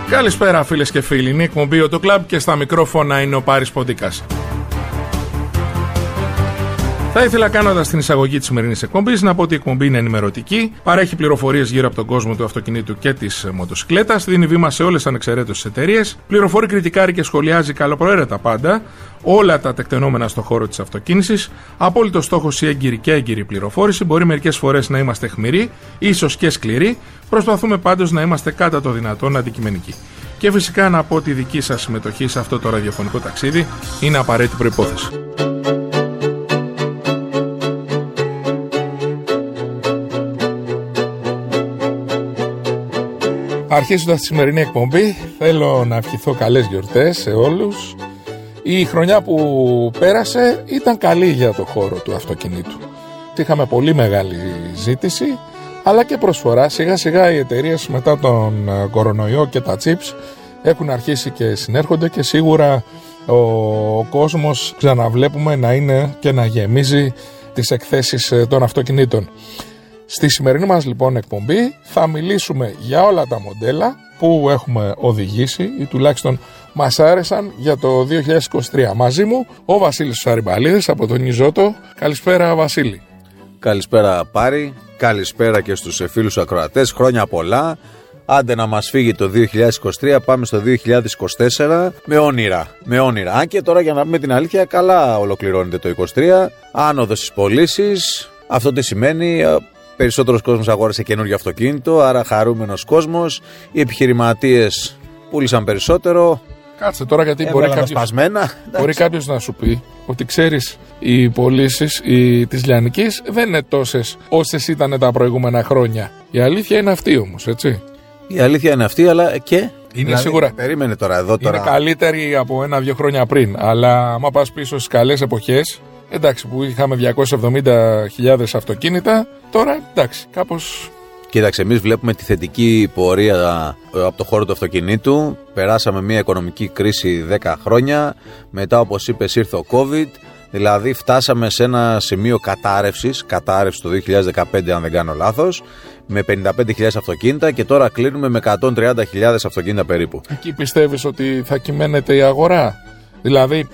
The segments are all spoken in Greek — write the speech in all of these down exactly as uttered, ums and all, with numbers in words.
Καλησπέρα φίλες και φίλοι, είναι η εκπομπή Auto Club και στα μικρόφωνα είναι ο Πάρης Ποντίκας. Θα ήθελα, κάνοντας την εισαγωγή της σημερινής εκπομπής, να πω ότι η εκπομπή είναι ενημερωτική, παρέχει πληροφορίες γύρω από τον κόσμο του αυτοκινήτου και της μοτοσυκλέτας, δίνει βήμα σε όλες τις ανεξαιρέτως εταιρείες, πληροφορεί, κριτικάρει και σχολιάζει καλοπροαίρετα πάντα όλα τα τεκτενόμενα στον χώρο της αυτοκίνησης. Απόλυτο στόχος η έγκυρη και έγκυρη πληροφόρηση. Μπορεί μερικές φορές να είμαστε αιχμηροί, ίσως και σκληροί. Προσπαθούμε πάντως να είμαστε κατά το δυνατόν αντικειμενικοί. Και φυσικά να πω ότι η δική σας συμμετοχή σε αυτό το ραδιοφωνικό ταξίδι είναι απαραίτητη προϋπόθεση. Αρχίζοντας τη σημερινή εκπομπή, θέλω να ευχηθώ καλές γιορτές σε όλους. Η χρονιά που πέρασε ήταν καλή για το χώρο του αυτοκινήτου. Είχαμε πολύ μεγάλη ζήτηση, αλλά και προσφορά. Σιγά σιγά οι εταιρείες μετά τον κορονοϊό και τα chips έχουν αρχίσει και συνέρχονται και σίγουρα ο κόσμος ξαναβλέπουμε να είναι και να γεμίζει τις εκθέσεις των αυτοκινήτων. Στη σημερινή μας λοιπόν εκπομπή θα μιλήσουμε για όλα τα μοντέλα που έχουμε οδηγήσει ή τουλάχιστον μας άρεσαν για το δύο χιλιάδες είκοσι τρία. Μαζί μου ο Βασίλης Σαριμπαλίδης από τον Ιζότο. Καλησπέρα Βασίλη. Καλησπέρα Πάρη, καλησπέρα και στους φίλους ακροατές. Χρόνια πολλά. Άντε να μας φύγει το δύο χιλιάδες είκοσι τρία, πάμε στο δύο χιλιάδες είκοσι τέσσερα με όνειρα. Με όνειρα. Αν και τώρα, για να πούμε την αλήθεια, καλά ολοκληρώνεται το είκοσι τρία. Άνοδος στις πωλήσεις. Αυτό τι σημαίνει? Περισσότερος κόσμος αγόρασε καινούργιο αυτοκίνητο, άρα χαρούμενος κόσμος. Οι επιχειρηματίες πούλησαν περισσότερο. Κάτσε τώρα, γιατί μπορεί κάποιος, μπορεί κάποιος να σου πει ότι ξέρεις, οι πωλήσεις της Λιανικής δεν είναι τόσες όσες ήταν τα προηγούμενα χρόνια. Η αλήθεια είναι αυτή όμως, έτσι. Η αλήθεια είναι αυτή, αλλά και. Είναι δηλαδή, σίγουρα. Περίμενε τώρα εδώ τώρα. Είναι καλύτερη από ένα-δύο χρόνια πριν. Αλλά άμα πας πίσω στις καλές εποχές, εντάξει, που είχαμε διακόσιες εβδομήντα χιλιάδες αυτοκίνητα, τώρα εντάξει, κάπως. Κοίταξε, εμείς βλέπουμε τη θετική πορεία από το χώρο του αυτοκινήτου. Περάσαμε μια οικονομική κρίση δέκα χρόνια. Μετά, όπως είπες, ήρθε ο COVID. Δηλαδή, φτάσαμε σε ένα σημείο κατάρρευσης. Κατάρρευση το δύο χιλιάδες δεκαπέντε, αν δεν κάνω λάθος. Με πενήντα πέντε χιλιάδες αυτοκίνητα και τώρα κλείνουμε με εκατόν τριάντα χιλιάδες αυτοκίνητα περίπου. Εκεί πιστεύεις ότι θα κυμαίνεται η αγορά? Δηλαδή,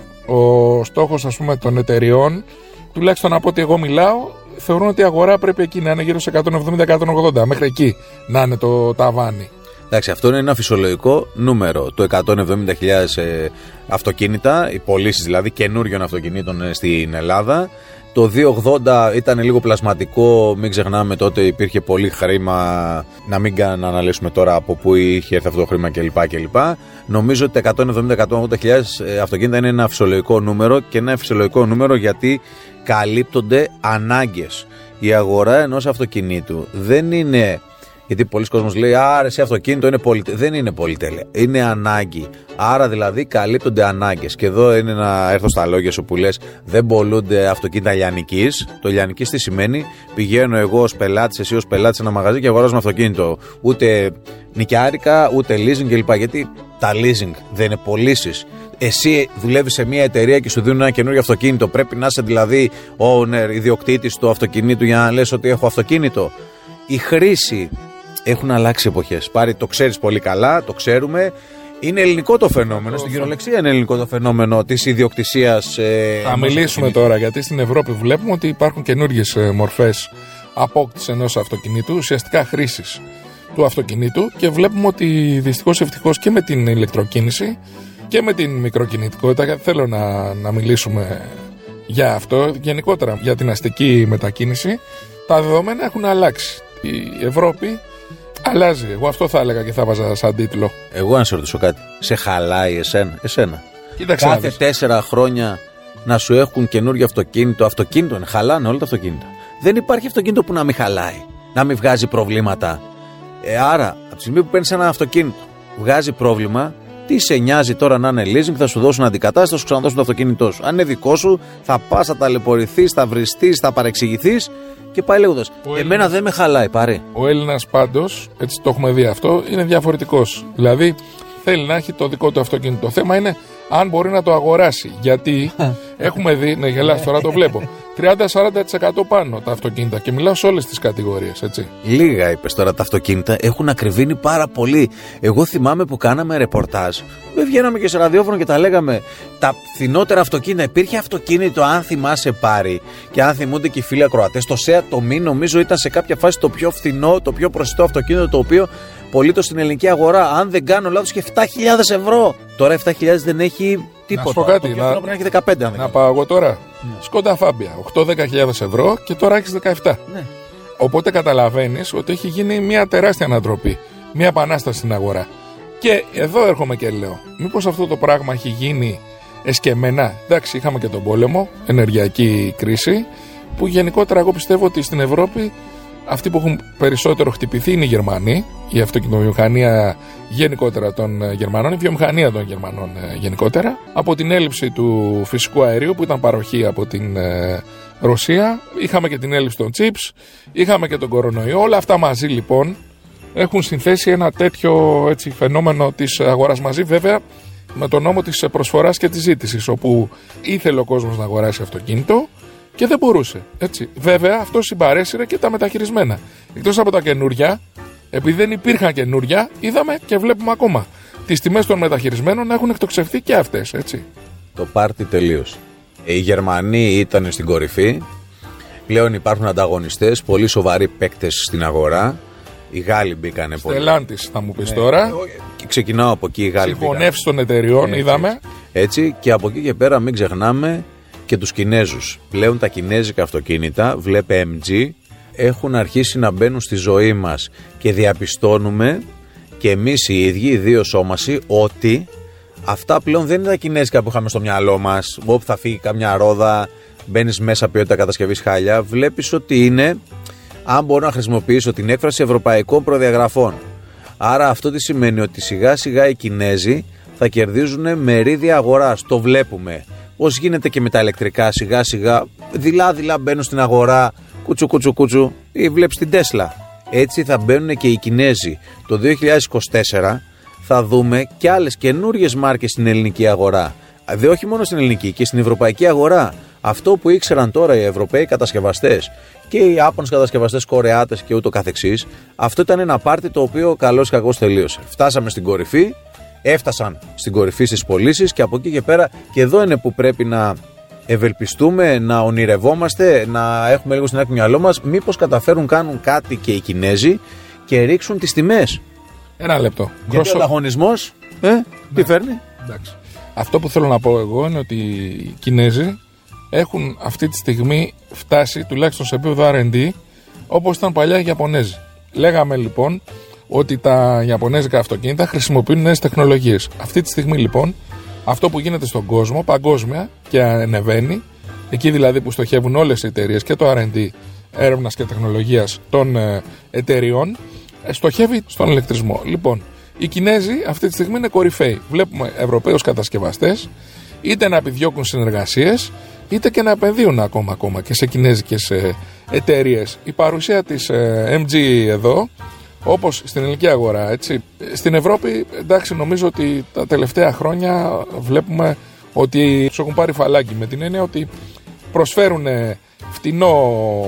ο στόχος, ας πούμε, των εταιριών, τουλάχιστον από ό,τι εγώ μιλάω, θεωρούν ότι η αγορά πρέπει εκεί να είναι γύρω σε εκατόν εβδομήντα με εκατόν ογδόντα, μέχρι εκεί να είναι το ταβάνι. Εντάξει, αυτό είναι ένα φυσιολογικό νούμερο. Το εκατόν εβδομήντα χιλιάδες ε, αυτοκίνητα, οι πωλήσεις δηλαδή καινούριων αυτοκινήτων ε, στην Ελλάδα. Το διακόσια ογδόντα ήταν λίγο πλασματικό, μην ξεχνάμε, τότε υπήρχε πολύ χρήμα, να μην να αναλύσουμε τώρα από πού είχε έρθει αυτό το χρήμα κλπ. κλπ. Νομίζω ότι τα εκατόν εβδομήντα με εκατόν ογδόντα χιλιάδες αυτοκίνητα είναι ένα φυσιολογικό νούμερο και ένα φυσιολογικό νούμερο γιατί καλύπτονται ανάγκες. Η αγορά ενός αυτοκινήτου δεν είναι. Γιατί πολλοί κόσμος λέει, άρα εσύ αυτοκίνητο είναι πολυτέλεια. Δεν είναι πολυτέλεια, είναι ανάγκη. Άρα δηλαδή καλύπτονται ανάγκες. Και εδώ είναι να έρθω στα λόγια σου που λες, δεν πολλούνται αυτοκίνητα λιανικής. Το λιανικής τι σημαίνει? Πηγαίνω εγώ ως πελάτης, εσύ ως πελάτης σε ένα μαγαζί και αγοράζουμε αυτοκίνητο. Ούτε νοικιάρικα, ούτε leasing κλπ. Γιατί τα leasing δεν είναι πωλήσεις. Εσύ δουλεύεις σε μια εταιρεία και σου δίνουν ένα καινούργιο αυτοκίνητο. Πρέπει να είσαι δηλαδή owner, ιδιοκτήτης του αυτοκινήτου για να λες ότι έχω αυτοκίνητο. Η χρήση. Έχουν αλλάξει εποχές. Πάρη, το ξέρεις πολύ καλά, το ξέρουμε. Είναι ελληνικό το φαινόμενο. Στην κυριολεξία είναι ελληνικό το φαινόμενο της ιδιοκτησίας. Ε, Θα μιλήσουμε τώρα, γιατί στην Ευρώπη βλέπουμε ότι υπάρχουν καινούργιες ε, μορφές απόκτησης ενός αυτοκινήτου, ουσιαστικά χρήσης του αυτοκινήτου, και βλέπουμε ότι δυστυχώς ευτυχώς και με την ηλεκτροκίνηση και με την μικροκινητικότητα, θέλω να, να μιλήσουμε για αυτό, γενικότερα για την αστική μετακίνηση, τα δεδομένα έχουν αλλάξει. Η Ευρώπη αλλάζει. Εγώ αυτό θα έλεγα και θα βάζα σαν τίτλο. Εγώ να σε ρωτήσω κάτι. Σε χαλάει εσένα? εσένα. Κοίταξε, κάθε τέσσερα χρόνια να σου έχουν καινούργιο αυτοκίνητο. Αυτοκίνητο είναι, χαλάνε όλα τα αυτοκίνητα. Δεν υπάρχει αυτοκίνητο που να μην χαλάει, να μην βγάζει προβλήματα. Ε, άρα, από τη στιγμή που παίρνεις ένα αυτοκίνητο, βγάζει πρόβλημα, τι σε νοιάζει τώρα να είναι leasing? Θα σου δώσουν αντικατάσταση, θα σου ξαναδώσουν το αυτοκίνητό σου. Αν είναι δικό σου, θα πας, θα ταλαιπωρηθείς, θα βριστείς, θα παρεξηγηθείς. Και πάει λέγοντας, εμένα Έλληνας, δεν με χαλάει, Πάρη. Ο Έλληνας πάντως, έτσι το έχουμε δει αυτό, είναι διαφορετικός. Δηλαδή θέλει να έχει το δικό του αυτοκίνητο. Το θέμα είναι αν μπορεί να το αγοράσει. Γιατί έχουμε δει, ναι, γελάς τώρα, το βλέπω. τριάντα με σαράντα τοις εκατό πάνω τα αυτοκίνητα και μιλάω σε όλες τις κατηγορίες, έτσι. Λίγα είπες τώρα, τα αυτοκίνητα έχουν ακριβήνει πάρα πολύ. Εγώ θυμάμαι που κάναμε ρεπορτάζ, δεν βγαίναμε και σε ραδιόφωνο και τα λέγαμε. Τα φθηνότερα αυτοκίνητα, υπήρχε αυτοκίνητο, αν θυμάσαι πάρει και αν θυμούνται και οι φίλοι ακροατές, το Seat Tomi νομίζω ήταν σε κάποια φάση το πιο φθηνό, το πιο προσιτό αυτοκίνητο, το οποίο πωλείτο στην ελληνική αγορά. Αν δεν κάνω λάθος, και επτά χιλιάδες ευρώ. Τώρα επτά χιλιάδες δεν έχει τίποτα. Να σου πω κάτι, το να, πρέπει να έχει δεκαπέντε. Αν να πάω εγώ τώρα. Mm. Σκόντα Φάμπια, οκτώ με δέκα χιλιάδες ευρώ και τώρα έχεις δεκαεπτά. Ναι. Οπότε καταλαβαίνεις ότι έχει γίνει μια τεράστια ανατροπή, μια επανάσταση στην αγορά. Και εδώ έρχομαι και λέω, μήπως αυτό το πράγμα έχει γίνει εσκεμμένα? Εντάξει, είχαμε και τον πόλεμο, ενεργειακή κρίση, που γενικότερα εγώ πιστεύω ότι στην Ευρώπη αυτοί που έχουν περισσότερο χτυπηθεί είναι οι Γερμανοί, η αυτοκινητοβιομηχανία γενικότερα των Γερμανών, η βιομηχανία των Γερμανών γενικότερα, από την έλλειψη του φυσικού αερίου που ήταν παροχή από την ε, Ρωσία, είχαμε και την έλλειψη των chips, είχαμε και τον κορονοϊό. Όλα αυτά μαζί λοιπόν έχουν συνθέσει ένα τέτοιο έτσι, φαινόμενο της αγοράς μαζί, βέβαια με τον νόμο της προσφοράς και της ζήτησης, όπου ήθελε ο κόσμος να αγοράσει αυτοκίνητο και δεν μπορούσε. Έτσι. Βέβαια, αυτό συμπαρέσυρε και τα μεταχειρισμένα. Εκτός από τα καινούρια, επειδή δεν υπήρχαν καινούρια, είδαμε και βλέπουμε ακόμα τις τιμές των μεταχειρισμένων να έχουν εκτοξευθεί και αυτές. Έτσι. Το πάρτι τελείωσε. Οι Γερμανοί ήταν στην κορυφή. Πλέον υπάρχουν ανταγωνιστές, πολύ σοβαροί παίκτες στην αγορά. Οι Γάλλοι μπήκανε πολύ. Στελάντης, θα μου πεις ναι, τώρα. Και ξεκινάω από εκεί. Οι Γάλλοι. Συγχωνεύσεις των εταιριών, έτσι, είδαμε. Έτσι, και από εκεί και πέρα μην ξεχνάμε και τους Κινέζους. Πλέον τα κινέζικα αυτοκίνητα, βλέπε εμ τζι, έχουν αρχίσει να μπαίνουν στη ζωή μας και διαπιστώνουμε και εμείς οι ίδιοι, οι δύο σώμασοι, ότι αυτά πλέον δεν είναι τα κινέζικα που είχαμε στο μυαλό μας, όπου θα φύγει καμιά ρόδα, μπαίνεις μέσα ποιότητα κατασκευής χάλια. Βλέπεις ότι είναι, αν μπορώ να χρησιμοποιήσω την έκφραση, ευρωπαϊκών προδιαγραφών. Άρα αυτό τι σημαίνει? Ότι σιγά σιγά οι Κινέζοι θα κερδίζουν μερίδια αγοράς. Το βλέπουμε. Πώς γίνεται και με τα ηλεκτρικά, σιγά σιγά δειλά δειλά μπαίνουν στην αγορά, κούτσου κούτσου κούτσου, ή βλέπεις την Τέσλα. Έτσι θα μπαίνουν και οι Κινέζοι. Το δύο χιλιάδες είκοσι τέσσερα θα δούμε και άλλες καινούριες μάρκες στην ελληνική αγορά. Δε όχι μόνο στην ελληνική, και στην ευρωπαϊκή αγορά. Αυτό που ήξεραν τώρα οι Ευρωπαίοι κατασκευαστές και οι Άπωνες κατασκευαστές, Κορεάτες και ούτω καθεξής, αυτό ήταν ένα πάρτι το οποίο καλώς ή κακώς τελείωσε. Φτάσαμε στην κορυφή. Έφτασαν στην κορυφή στις πωλήσεις και από εκεί και πέρα, και εδώ είναι που πρέπει να ευελπιστούμε, να ονειρευόμαστε, να έχουμε λίγο στην άκρη του μυαλό μας, μήπως καταφέρουν, κάνουν κάτι και οι Κινέζοι και ρίξουν τις τιμές. Ένα λεπτό. Γιατί Κρόσο... ο ανταγωνισμός, ε, ναι. τι φέρνει. Εντάξει. Αυτό που θέλω να πω εγώ είναι ότι οι Κινέζοι έχουν αυτή τη στιγμή φτάσει τουλάχιστον σε επίπεδο αρ εν ντι όπως ήταν παλιά οι Ιαπωνέζοι. Λέγαμε λοιπόν ότι τα Ιαπωνέζικα αυτοκίνητα χρησιμοποιούν νέες τεχνολογίες. Αυτή τη στιγμή λοιπόν αυτό που γίνεται στον κόσμο παγκόσμια και ανεβαίνει, εκεί δηλαδή που στοχεύουν όλες οι εταιρείες και το αρ εν ντι έρευνας και τεχνολογίας των εταιριών, στοχεύει στον ηλεκτρισμό. Λοιπόν, οι Κινέζοι αυτή τη στιγμή είναι κορυφαίοι. Βλέπουμε Ευρωπαίους κατασκευαστές είτε να επιδιώκουν συνεργασίες είτε και να επενδύουν ακόμα, ακόμα και σε κινέζικες εταιρείες. Η παρουσία της εμ τζι εδώ, όπως στην ελληνική αγορά, έτσι. Στην Ευρώπη, εντάξει, νομίζω ότι τα τελευταία χρόνια βλέπουμε ότι τους έχουν πάρει φαλάκι, με την έννοια ότι προσφέρουν φτηνό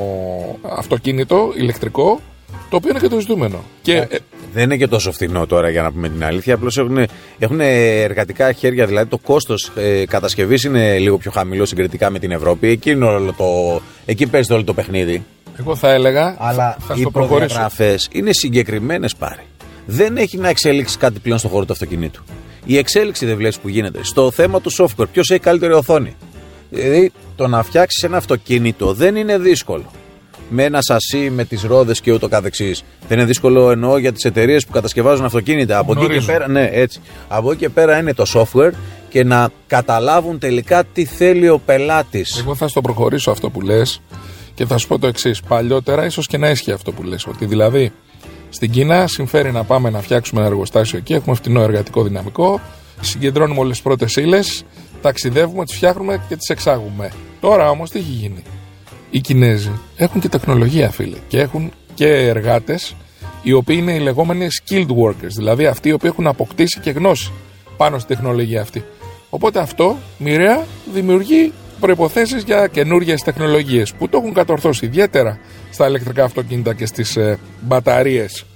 αυτοκίνητο ηλεκτρικό, το οποίο είναι και το ζητούμενο. Και... δεν είναι και τόσο φθηνό τώρα, για να πούμε την αλήθεια. Απλώς έχουν, έχουν εργατικά χέρια, δηλαδή το κόστος ε, κατασκευής είναι λίγο πιο χαμηλό συγκριτικά με την Ευρώπη. Εκεί, είναι όλο το, εκεί παίζεται όλο το παιχνίδι. Εγώ θα έλεγα. Αλλά θα οι προδιαγραφές είναι συγκεκριμένες, πάρει. Δεν έχει να εξέλιξει κάτι πλέον στον χώρο του αυτοκινήτου. Η εξέλιξη δεν βλέπεις που γίνεται. Στο θέμα του software, ποιος έχει καλύτερη οθόνη. Δηλαδή, το να φτιάξεις ένα αυτοκίνητο δεν είναι δύσκολο. Με ένα σασί, με τις ρόδες και ούτω καθεξής. Δεν είναι δύσκολο, εννοώ, για τις εταιρείες που κατασκευάζουν αυτοκίνητα. Από εκεί, και πέρα, ναι, έτσι. Από εκεί και πέρα είναι το software και να καταλάβουν τελικά τι θέλει ο πελάτης. Εγώ θα στο προχωρήσω αυτό που λες και θα σου πω το εξής. Παλιότερα ίσως και να ίσχυε αυτό που λες. Ότι δηλαδή στην Κίνα συμφέρει να πάμε να φτιάξουμε ένα εργοστάσιο εκεί. Έχουμε φτηνό εργατικό δυναμικό. Συγκεντρώνουμε όλες τις πρώτες ύλες. Ταξιδεύουμε, τις φτιάχνουμε και τις εξάγουμε. Τώρα όμως τι έχει γίνει? Οι Κινέζοι έχουν και τεχνολογία, φίλε, και έχουν και εργάτες οι οποίοι είναι οι λεγόμενοι skilled workers, δηλαδή αυτοί οι οποίοι έχουν αποκτήσει και γνώση πάνω στη τεχνολογία αυτή. Οπότε αυτό μοιραία δημιουργεί προϋποθέσεις για καινούργιες τεχνολογίες που το έχουν κατορθώσει ιδιαίτερα στα ηλεκτρικά αυτοκίνητα και στις ε, μπαταρίες.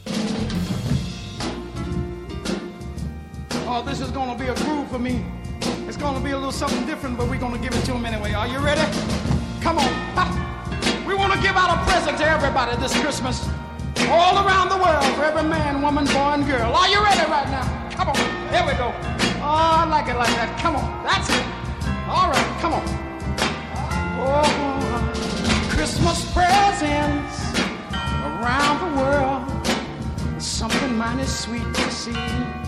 Oh, this is gonna be a groove for me. It's gonna be a little something different, but we're gonna give it to them anyway. Are you ready? Come on. Ha. We want to give out a present to everybody this Christmas. All around the world, for every man, woman, boy, and girl. Are you ready right now? Come on. Here we go. Oh, I like it like that. Come on. That's it. All right. Come on. Oh, Christmas presents around the world. Something mighty sweet to see.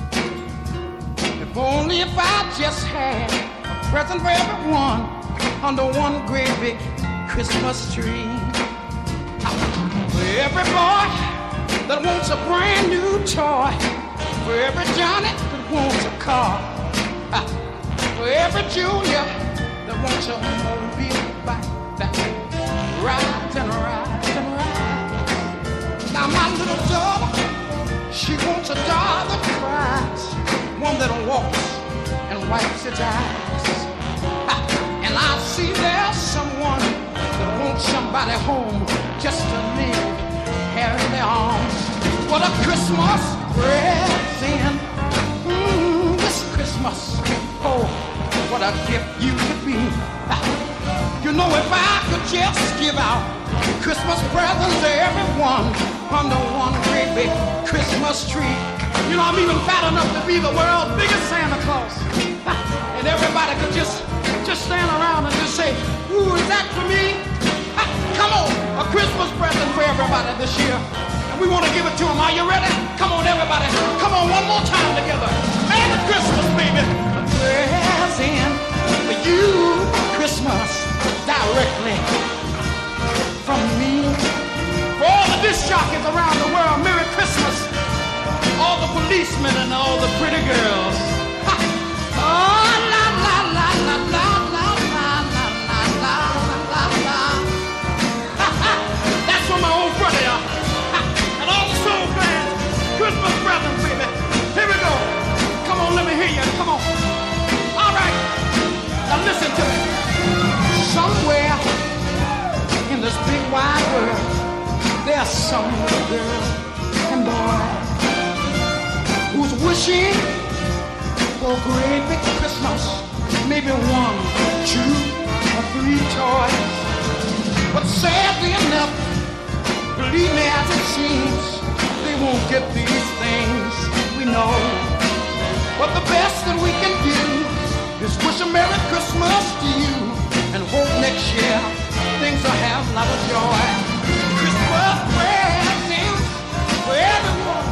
If only if I just had a present for everyone under one great big Christmas tree. For every boy that wants a brand new toy, for every Johnny that wants a car, for every Junior that wants a mobile bike that rides and rides and rides. Now my little daughter, she wants a doll that cries, one that walks and wipes its eyes. And I see there's someone that wants somebody home just to live here in their arms. What a Christmas present, mm, this Christmas. Oh, what a gift you could be. You know, if I could just give out Christmas presents to everyone under one great big Christmas tree. You know, I'm even fat enough to be the world's biggest Santa Claus. And everybody could just, just stand around and just say, ooh, is that for me? Come on, a Christmas present for everybody this year. And we want to give it to them. Are you ready? Come on, everybody. Come on, one more time together. Merry Christmas, baby. A present for you, Christmas, directly from me. For all the disc jockeys around the world, Merry Christmas. All the policemen and all the pretty girls. Ha. Oh, la la la la la la la la la la la la. That's from my old brother, y'all. And all the soul fans, Christmas presents, baby. Here we go. Come on, let me hear you. Come on. All right. Now listen to me. Somewhere in this big wide world, there's some little girl and boy who's wishing for a great big Christmas, maybe one, two, or three toys. But sadly enough, believe me as it seems, they won't get these things, we know. But the best that we can do is wish a Merry Christmas to you, and hope next year things will have a lot of joy. Christmas presents for everyone.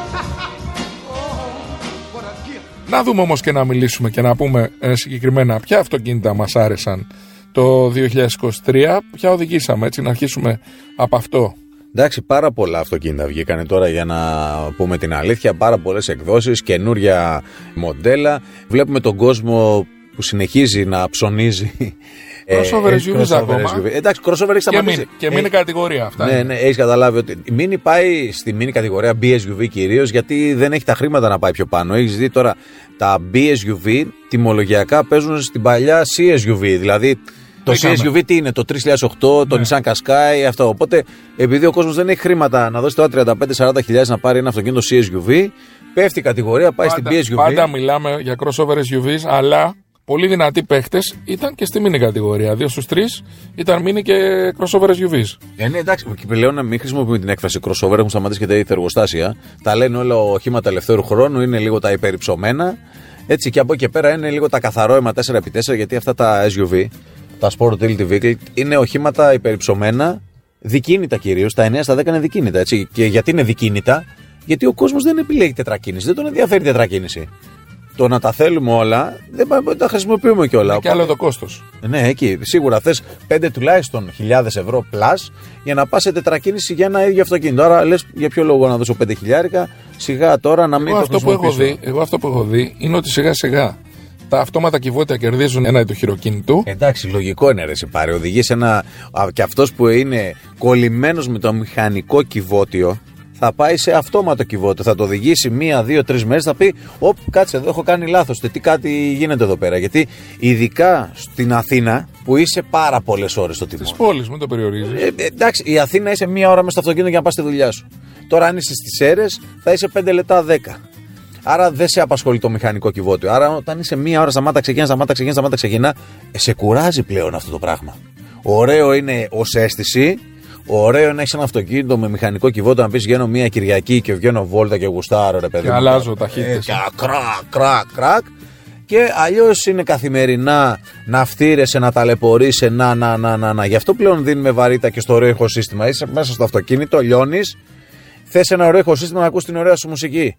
Να δούμε όμως και να μιλήσουμε και να πούμε ε, συγκεκριμένα ποια αυτοκίνητα μας άρεσαν το δύο χιλιάδες είκοσι τρία, ποια οδηγήσαμε, έτσι να αρχίσουμε από αυτό. Εντάξει, πάρα πολλά αυτοκίνητα βγήκανε τώρα, για να πούμε την αλήθεια, πάρα πολλές εκδόσεις, καινούρια μοντέλα. Βλέπουμε τον κόσμο που συνεχίζει να ψωνίζει. Crossover ες γιου βι ακόμα. Εντάξει, crossover έχει σταματήσει. Και mini κατηγορία αυτά. Ναι, ναι, έχει καταλάβει ότι η mini πάει στη mini κατηγορία μπι ες γιου βι κυρίως, γιατί δεν έχει τα χρήματα να πάει πιο πάνω. Έχει δει τώρα τα μπι ες γιου βι τιμολογιακά παίζουν στην παλιά σι ες γιου βι. Δηλαδή το σι ες γιου βι τι είναι, το τρεις χιλιάδες οκτώ, το ναι. Nissan Qashqai, αυτό. Οπότε επειδή ο κόσμος δεν έχει χρήματα να δώσει τώρα τριάντα πέντε με σαράντα χιλιάδες να πάρει ένα αυτοκίνητο σι ες γιου βι, πέφτει η κατηγορία, πάει πάντα, στην μπι ες γιου βι. Πάντα μιλάμε για crossover ες γιου βι, αλλά πολύ δυνατοί παίχτες ήταν και στη mini κατηγορία. Δύο στους τρεις ήταν mini και crossover ες γιου βι. Ε, ναι, εντάξει, και πλέον να μην χρησιμοποιούμε την έκφραση crossover, έχουν σταματήσει και τα ηθεργοστάσια. Τα λένε όλα οχήματα ελευθέρου χρόνου, είναι λίγο τα υπερυψωμένα. Έτσι, και από εκεί και πέρα είναι λίγο τα καθαρό τέσσερα επί τέσσερα, γιατί αυτά τα ες γιου βι, τα Sport Utility Vehicle, είναι οχήματα υπερυψωμένα, δικίνητα κυρίως. Τα εννιά στα δέκα είναι δικίνητα. Έτσι. Και γιατί είναι δικίνητα, γιατί ο κόσμος δεν επιλέγει τετρακίνηση, δεν τον ενδιαφέρει τετρακίνηση. Το να τα θέλουμε όλα, δεν τα χρησιμοποιούμε και όλα. Και άλλο το κόστος. Ναι, εκεί σίγουρα θες πέντε τουλάχιστον χιλιάδες ευρώ plus για να πας σε τετρακίνηση για ένα ίδιο αυτοκίνητο. Άρα λες, για ποιο λόγο να δώσω πέντε χιλιάρικα, σιγά τώρα να μην εγώ το χρησιμοποιήσω. Εγώ αυτό που έχω δει είναι ότι σιγά σιγά τα αυτόματα κυβότια κερδίζουν ένα του χειροκίνητου. Εντάξει, λογικό είναι, ρε, σε πάρει. Οδηγείς ένα. Και αυτός που είναι κολλημένος με το μηχανικό κυβότιο, θα θα πάει σε αυτόματο κυβότιο. Θα το οδηγήσει μία, δύο, τρεις μέρες. Θα πει: Οπ, κάτσε εδώ, έχω κάνει λάθος. Τι κάτι γίνεται εδώ πέρα. Γιατί ειδικά στην Αθήνα που είσαι πάρα πολλές ώρες στο τιμόνι. Της πόλης, μην το περιορίζεις. Ε, ε, εντάξει, η Αθήνα είσαι μία ώρα μέσα στο αυτοκίνητο για να πας στη δουλειά σου. Τώρα, αν είσαι στις Σέρρες, θα είσαι πέντε λεπτά, δέκα. Άρα δεν σε απασχολεί το μηχανικό κυβότιο. Άρα, όταν είσαι μία ώρα, σταμάτα, ξεκινά, σταμάτα, ξεκινά, σταμάτα, ξεκινά, σε κουράζει πλέον αυτό το πράγμα. Ωραίο είναι ως αίσθηση. Ωραίο είναι να έχεις ένα αυτοκίνητο με μηχανικό κυβότιο, να πεις βγαίνω μία Κυριακή και βγαίνω βόλτα και γουστάρω, ρε παιδί. Και αλλάζω ταχύτητες. Ε, κρακ, κρακ, κρακ. Και αλλιώς είναι καθημερινά να φτύρεσαι, να ταλαιπωρείσαι, να, να, να, να, να. Γι' αυτό πλέον δίνουμε βαρύτητα και στο ωραίο ηχοσύστημα. Είσαι μέσα στο αυτοκίνητο, λιώνεις, θες ένα ωραίο ηχοσύστημα να ακούς την ωραία σου μουσική.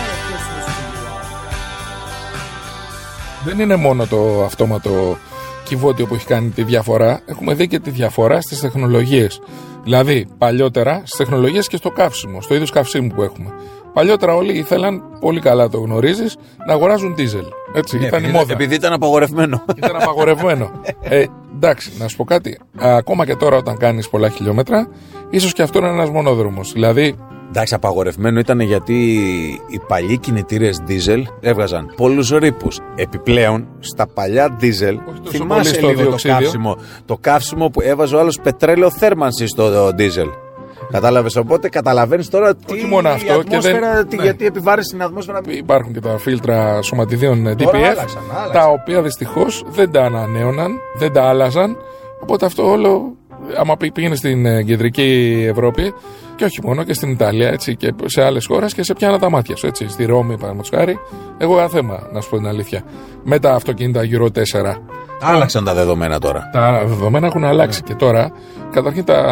Δεν είναι μόνο το αυτόματο κυβότιο που έχει κάνει τη διαφορά, έχουμε δει και τη διαφορά στις τεχνολογίες. Δηλαδή, παλιότερα στις τεχνολογίες και στο καύσιμο, στο είδος καυσίμου που έχουμε. Παλιότερα όλοι ήθελαν, πολύ καλά το γνωρίζεις, να αγοράζουν δίζελ. Έτσι, ναι, ήταν επειδή, η μόδα. Επειδή ήταν απαγορευμένο. Ήταν απαγορευμένο. ε, εντάξει, να σου πω κάτι. Ακόμα και τώρα, όταν κάνεις πολλά χιλιόμετρα, ίσως και αυτό είναι ένας μονόδρομος. Δηλαδή. Εντάξει, απαγορευμένο ήταν γιατί οι παλιοί κινητήρες δίζελ έβγαζαν πολλούς ρήπους. Επιπλέον, στα παλιά δίζελ, θυμάσαι λίγο το καύσιμο, το καύσιμο που έβαζε ο άλλος πετρέλαιο θέρμανση στο δίζελ. Κατάλαβες, οπότε καταλαβαίνεις τώρα τι όχι μόνο αυτό, η ατμόσφαιρα, και δεν, τι, ναι. γιατί επιβάρυνση στην ατμόσφαιρα. Υπάρχουν και τα φίλτρα σωματιδίων ντι πι εφ, άλλαξαν, άλλαξαν. τα οποία δυστυχώς δεν τα ανανέωναν, δεν τα άλλαζαν. Οπότε αυτό όλο, άμα πήγαινε στην κεντρική Ευρώπη, και όχι μόνο, και στην Ιταλία, έτσι, και σε άλλες χώρες, και σε πιάνα τα μάτια σου, έτσι, στη Ρώμη, παραδείγματος χάρη, εγώ είχα θέμα, να σου πω την αλήθεια, με τα αυτοκίνητα Euro τέσσερα. Άλλαξαν τα δεδομένα τώρα. Τα δεδομένα έχουν αλλάξει yeah. και τώρα, καταρχήν τα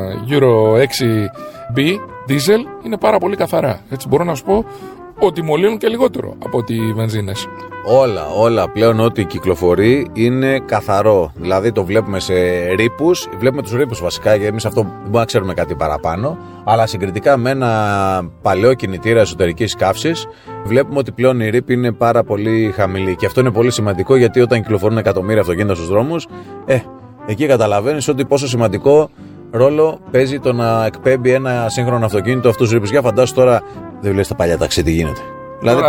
Euro έξι μπι diesel είναι πάρα πολύ καθαρά. Έτσι, μπορώ να σου πω ότι μολύνουν και λιγότερο από ότι οι βενζίνες. Όλα, όλα πλέον ό,τι κυκλοφορεί είναι καθαρό. Δηλαδή το βλέπουμε σε ρήπους, βλέπουμε τους ρήπους βασικά, γιατί εμείς αυτό δεν μπορούμε να ξέρουμε κάτι παραπάνω. Αλλά συγκριτικά με ένα παλαιό κινητήρα εσωτερικής καύσης, βλέπουμε ότι πλέον η ρήπη είναι πάρα πολύ χαμηλή. Και αυτό είναι πολύ σημαντικό, γιατί όταν κυκλοφορούν εκατομμύρια αυτοκίνητα στους δρόμους, ε, εκεί καταλαβαίνεις ότι πόσο σημαντικό ρόλο παίζει το να εκπέμπει ένα σύγχρονο αυτοκίνητο αυτούς τους ρήπους. Για φαντάσου τώρα, δεν βλέπεις τα παλιά ταξί τι γίνεται. Δηλαδή,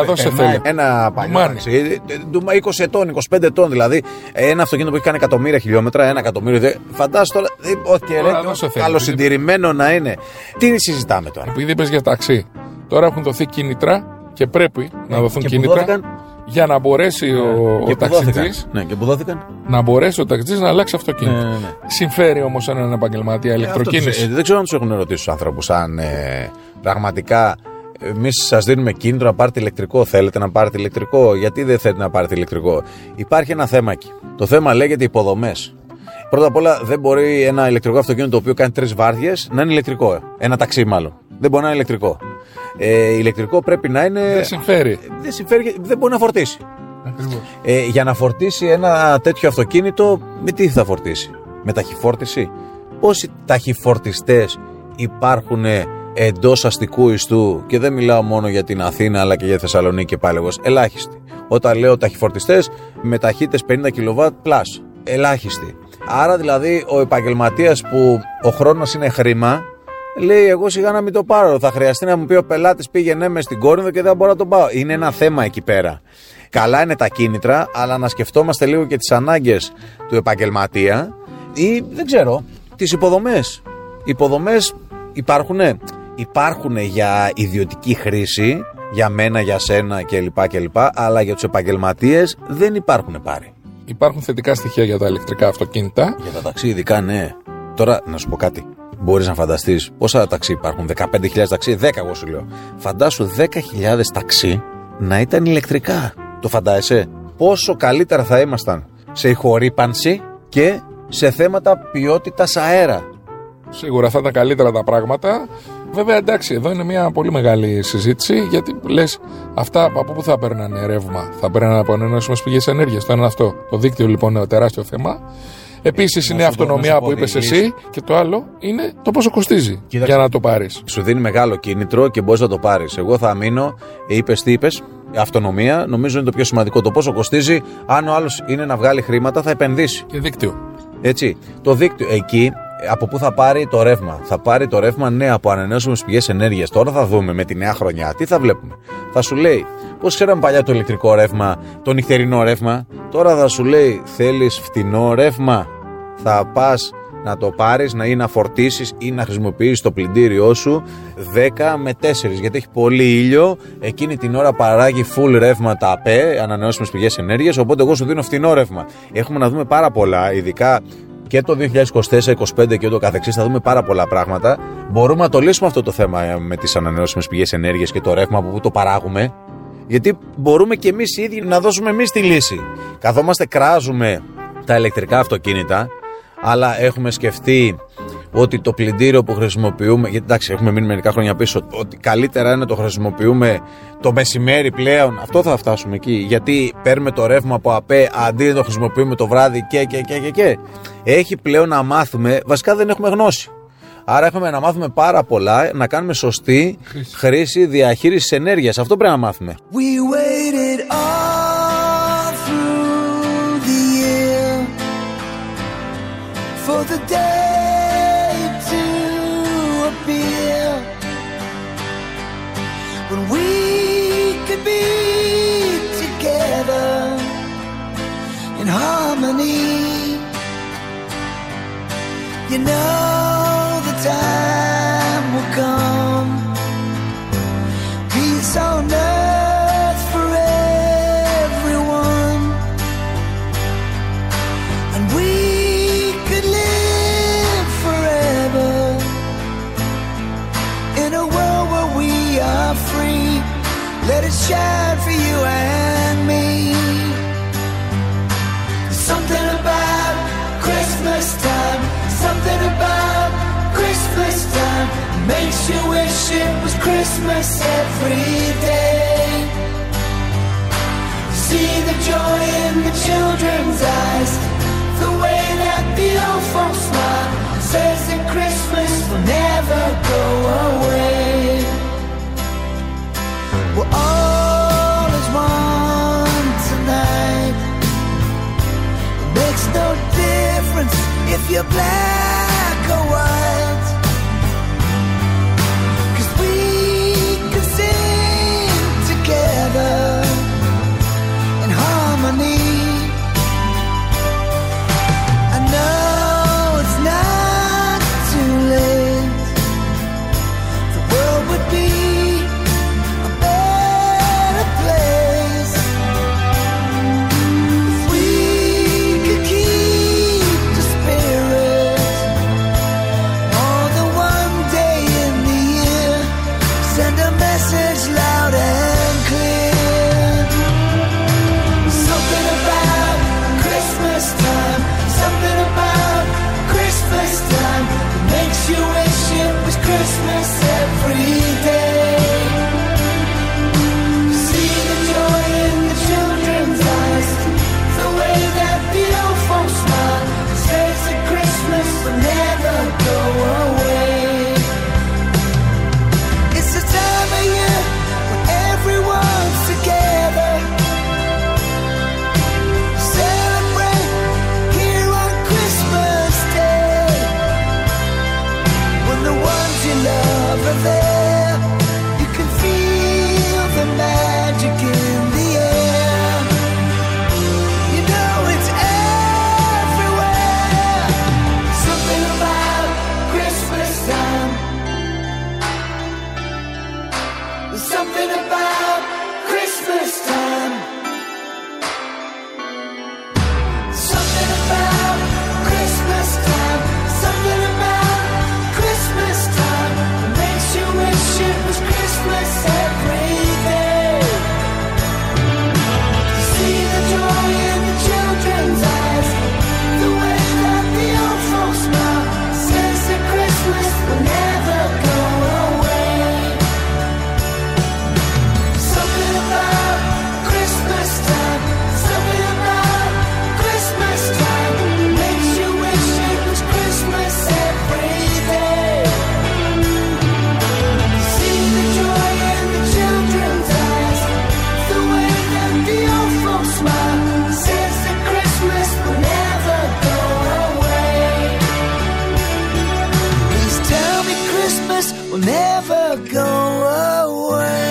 ένα παλιό ταξί, είκοσι ετών, είκοσι πέντε ετών, δηλαδή ένα αυτοκίνητο που έχει κάνει εκατομμύρια χιλιόμετρα, ένα εκατομμύριο. Φαντάσου τώρα, όχι, καλοσυντηρημένο να είναι. Τι συζητάμε τώρα. Επειδή είπες για ταξί, τώρα έχουν δοθεί κίνητρα και πρέπει να δοθούν κίνητρα για να μπορέσει ο, ο ταξιτζής ναι, και που δόθηκαν. να μπορέσει ο ταξιτζής να αλλάξει αυτοκίνητο. Ναι, ναι, ναι. Συμφέρει όμως έναν επαγγελματία ηλεκτροκίνηση. Ε, δεν ξέρω αν τους έχουν ερωτήσει τους άνθρωπους αν ε, πραγματικά εμείς σας δίνουμε κίνητρο να πάρετε ηλεκτρικό. Θέλετε να πάρετε ηλεκτρικό? Γιατί δεν θέλετε να πάρετε ηλεκτρικό? Υπάρχει ένα θέμα εκεί. Το θέμα λέγεται υποδομές. Πρώτα απ' όλα, δεν μπορεί ένα ηλεκτρικό αυτοκίνητο το οποίο κάνει τρεις βάρδιες να είναι ηλεκτρικό. Ένα ταξί, μάλλον. Δεν μπορεί να είναι ηλεκτρικό. Ε, ηλεκτρικό πρέπει να είναι. Δεν συμφέρει. Δεν συμφέρει, δεν μπορεί να φορτίσει. Ε, για να φορτίσει ένα τέτοιο αυτοκίνητο, με τι θα φορτίσει? Με ταχυφόρτιση? Πόσοι ταχυφορτιστές υπάρχουν εντός αστικού ιστού? Και δεν μιλάω μόνο για την Αθήνα, αλλά και για τη Θεσσαλονίκη και πάλι εγώ. Ελάχιστοι. Όταν λέω ταχυφορτιστές, με ταχύτητες πενήντα κιλοβάτ πλάς. Ελάχιστοι. Άρα δηλαδή ο επαγγελματίας που ο χρόνος είναι χρήμα, λέει εγώ σιγά να μην το πάρω. Θα χρειαστεί να μου πει ο πελάτης πήγαινε με στην Κόρινθο και δεν μπορώ να το πάω. Είναι ένα θέμα εκεί πέρα. Καλά είναι τα κίνητρα, αλλά να σκεφτόμαστε λίγο και τις ανάγκες του επαγγελματία ή δεν ξέρω, τις υποδομές. Οι υποδομές υπάρχουνε. Υπάρχουν για ιδιωτική χρήση, για μένα, για σένα κλπ. κλπ. Αλλά για τους επαγγελματίες δεν υπάρχουν πάρει. Υπάρχουν θετικά στοιχεία για τα ηλεκτρικά αυτοκίνητα. Για τα ταξί, ειδικά, ναι. Τώρα να σου πω κάτι. Μπορείς να φανταστείς πόσα ταξί υπάρχουν? δεκαπέντε χιλιάδες ταξί, δέκα εγώ σου λέω. Φαντάσου δέκα χιλιάδες ταξί να ήταν ηλεκτρικά. Το φαντάζεσαι? Πόσο καλύτερα θα ήμασταν σε ηχορύπανση και σε θέματα ποιότητας αέρα. Σίγουρα θα ήταν καλύτερα τα πράγματα. Βέβαια, εντάξει, εδώ είναι μια πολύ μεγάλη συζήτηση, γιατί λες αυτά από πού θα παίρνανε ρεύμα? Θα παίρνανε από ανανεώσιμες πηγές ενέργειας. Το ένα αυτό. Το δίκτυο λοιπόν είναι τεράστιο θέμα. Επίσης είναι η αυτονομία που είπες εσύ, και το άλλο είναι το πόσο κοστίζει. Κοίταξε, για να το πάρεις. Σου δίνει μεγάλο κίνητρο και μπορείς να το πάρεις. Εγώ θα μείνω, είπες τι είπες, αυτονομία, νομίζω είναι το πιο σημαντικό. Το πόσο κοστίζει, αν ο άλλος είναι να βγάλει χρήματα, θα επενδύσει. Και δίκτυο. Έτσι. Το δίκτυο εκεί. Από πού θα πάρει το ρεύμα? Θα πάρει το ρεύμα, ναι, από ανανεώσιμες πηγές ενέργειας. Τώρα θα δούμε με τη νέα χρονιά τι θα βλέπουμε. Θα σου λέει, πώς ξέραμε παλιά το ηλεκτρικό ρεύμα, το νυχτερινό ρεύμα. Τώρα θα σου λέει, θέλεις φτηνό ρεύμα? Θα πας να το πάρεις να ή να φορτίσεις ή να χρησιμοποιήσεις το πλυντήριό σου δέκα με τέσσερα, γιατί έχει πολύ ήλιο. Εκείνη την ώρα παράγει full ρεύμα τα ΑΠΕ, ανανεώσιμες πηγές ενέργειας. Οπότε εγώ σου δίνω φτηνό ρεύμα. Έχουμε να δούμε πάρα πολλά, ειδικά και το δύο χιλιάδες είκοσι τέσσερα είκοσι πέντε και ούτω καθεξής, θα δούμε πάρα πολλά πράγματα. Μπορούμε να το λύσουμε αυτό το θέμα με τις ανανεώσιμες πηγές ενέργειας και το ρεύμα από πού το παράγουμε. Γιατί μπορούμε και εμείς οι ίδιοι να δώσουμε εμείς τη λύση. Καθόμαστε, κράζουμε τα ηλεκτρικά αυτοκίνητα, αλλά έχουμε σκεφτεί ότι το πλυντήριο που χρησιμοποιούμε, γιατί εντάξει έχουμε μείνει μερικά χρόνια πίσω, ότι καλύτερα είναι να το χρησιμοποιούμε το μεσημέρι πλέον, αυτό θα φτάσουμε εκεί, γιατί παίρνουμε το ρεύμα από ΑΠΕ αντί να το χρησιμοποιούμε το βράδυ και και και και, και. Έχει πλέον να μάθουμε, βασικά δεν έχουμε γνώση. Άρα έχουμε να μάθουμε πάρα πολλά, να κάνουμε σωστή χρήση, χρήση διαχείρισης ενέργειας. Αυτό πρέπει να μάθουμε. We waited all through the year for the day to appear when we could be together in harmony. You know the time will come, peace on earth for everyone, and we could live forever in a world where we are free. Let it shine for you and me. Something about Christmas time, something about Christmas time makes you wish it was Christmas every day. See the joy in the children's eyes, the way that the old folks smile, says that Christmas will never go away. We're all as one tonight. It makes no difference if you're black or white, 'cause we can sing together in harmony. I know it's not too late. The world would be a better place if we could keep the spirit. More than one day in the year, send a message loud and clear. Something about Christmas time, something about Christmas time makes you wish it was Christmas every day. See the joy in the children's eyes, the way that the old folks smile, says that Christmas will never go away. It's the time of year when everyone's together. Celebrate here on Christmas Day, when the ones you love are there. You can feel the magic in the air. You know it's everywhere. Something about Christmas time. There's something about Christmas time. Something about Christmas time. Something about Christmas time that makes you wish it was Christmas every day. You see the joy in the children's eyes, the way that the old folks smile, says that Christmas will never go away. Something about Christmas time, something about Christmas time makes you wish it was Christmas every day. See the joy in the children's eyes, the way that the old folks smile, says that Christmas will never go away. Please tell me Christmas will never go away.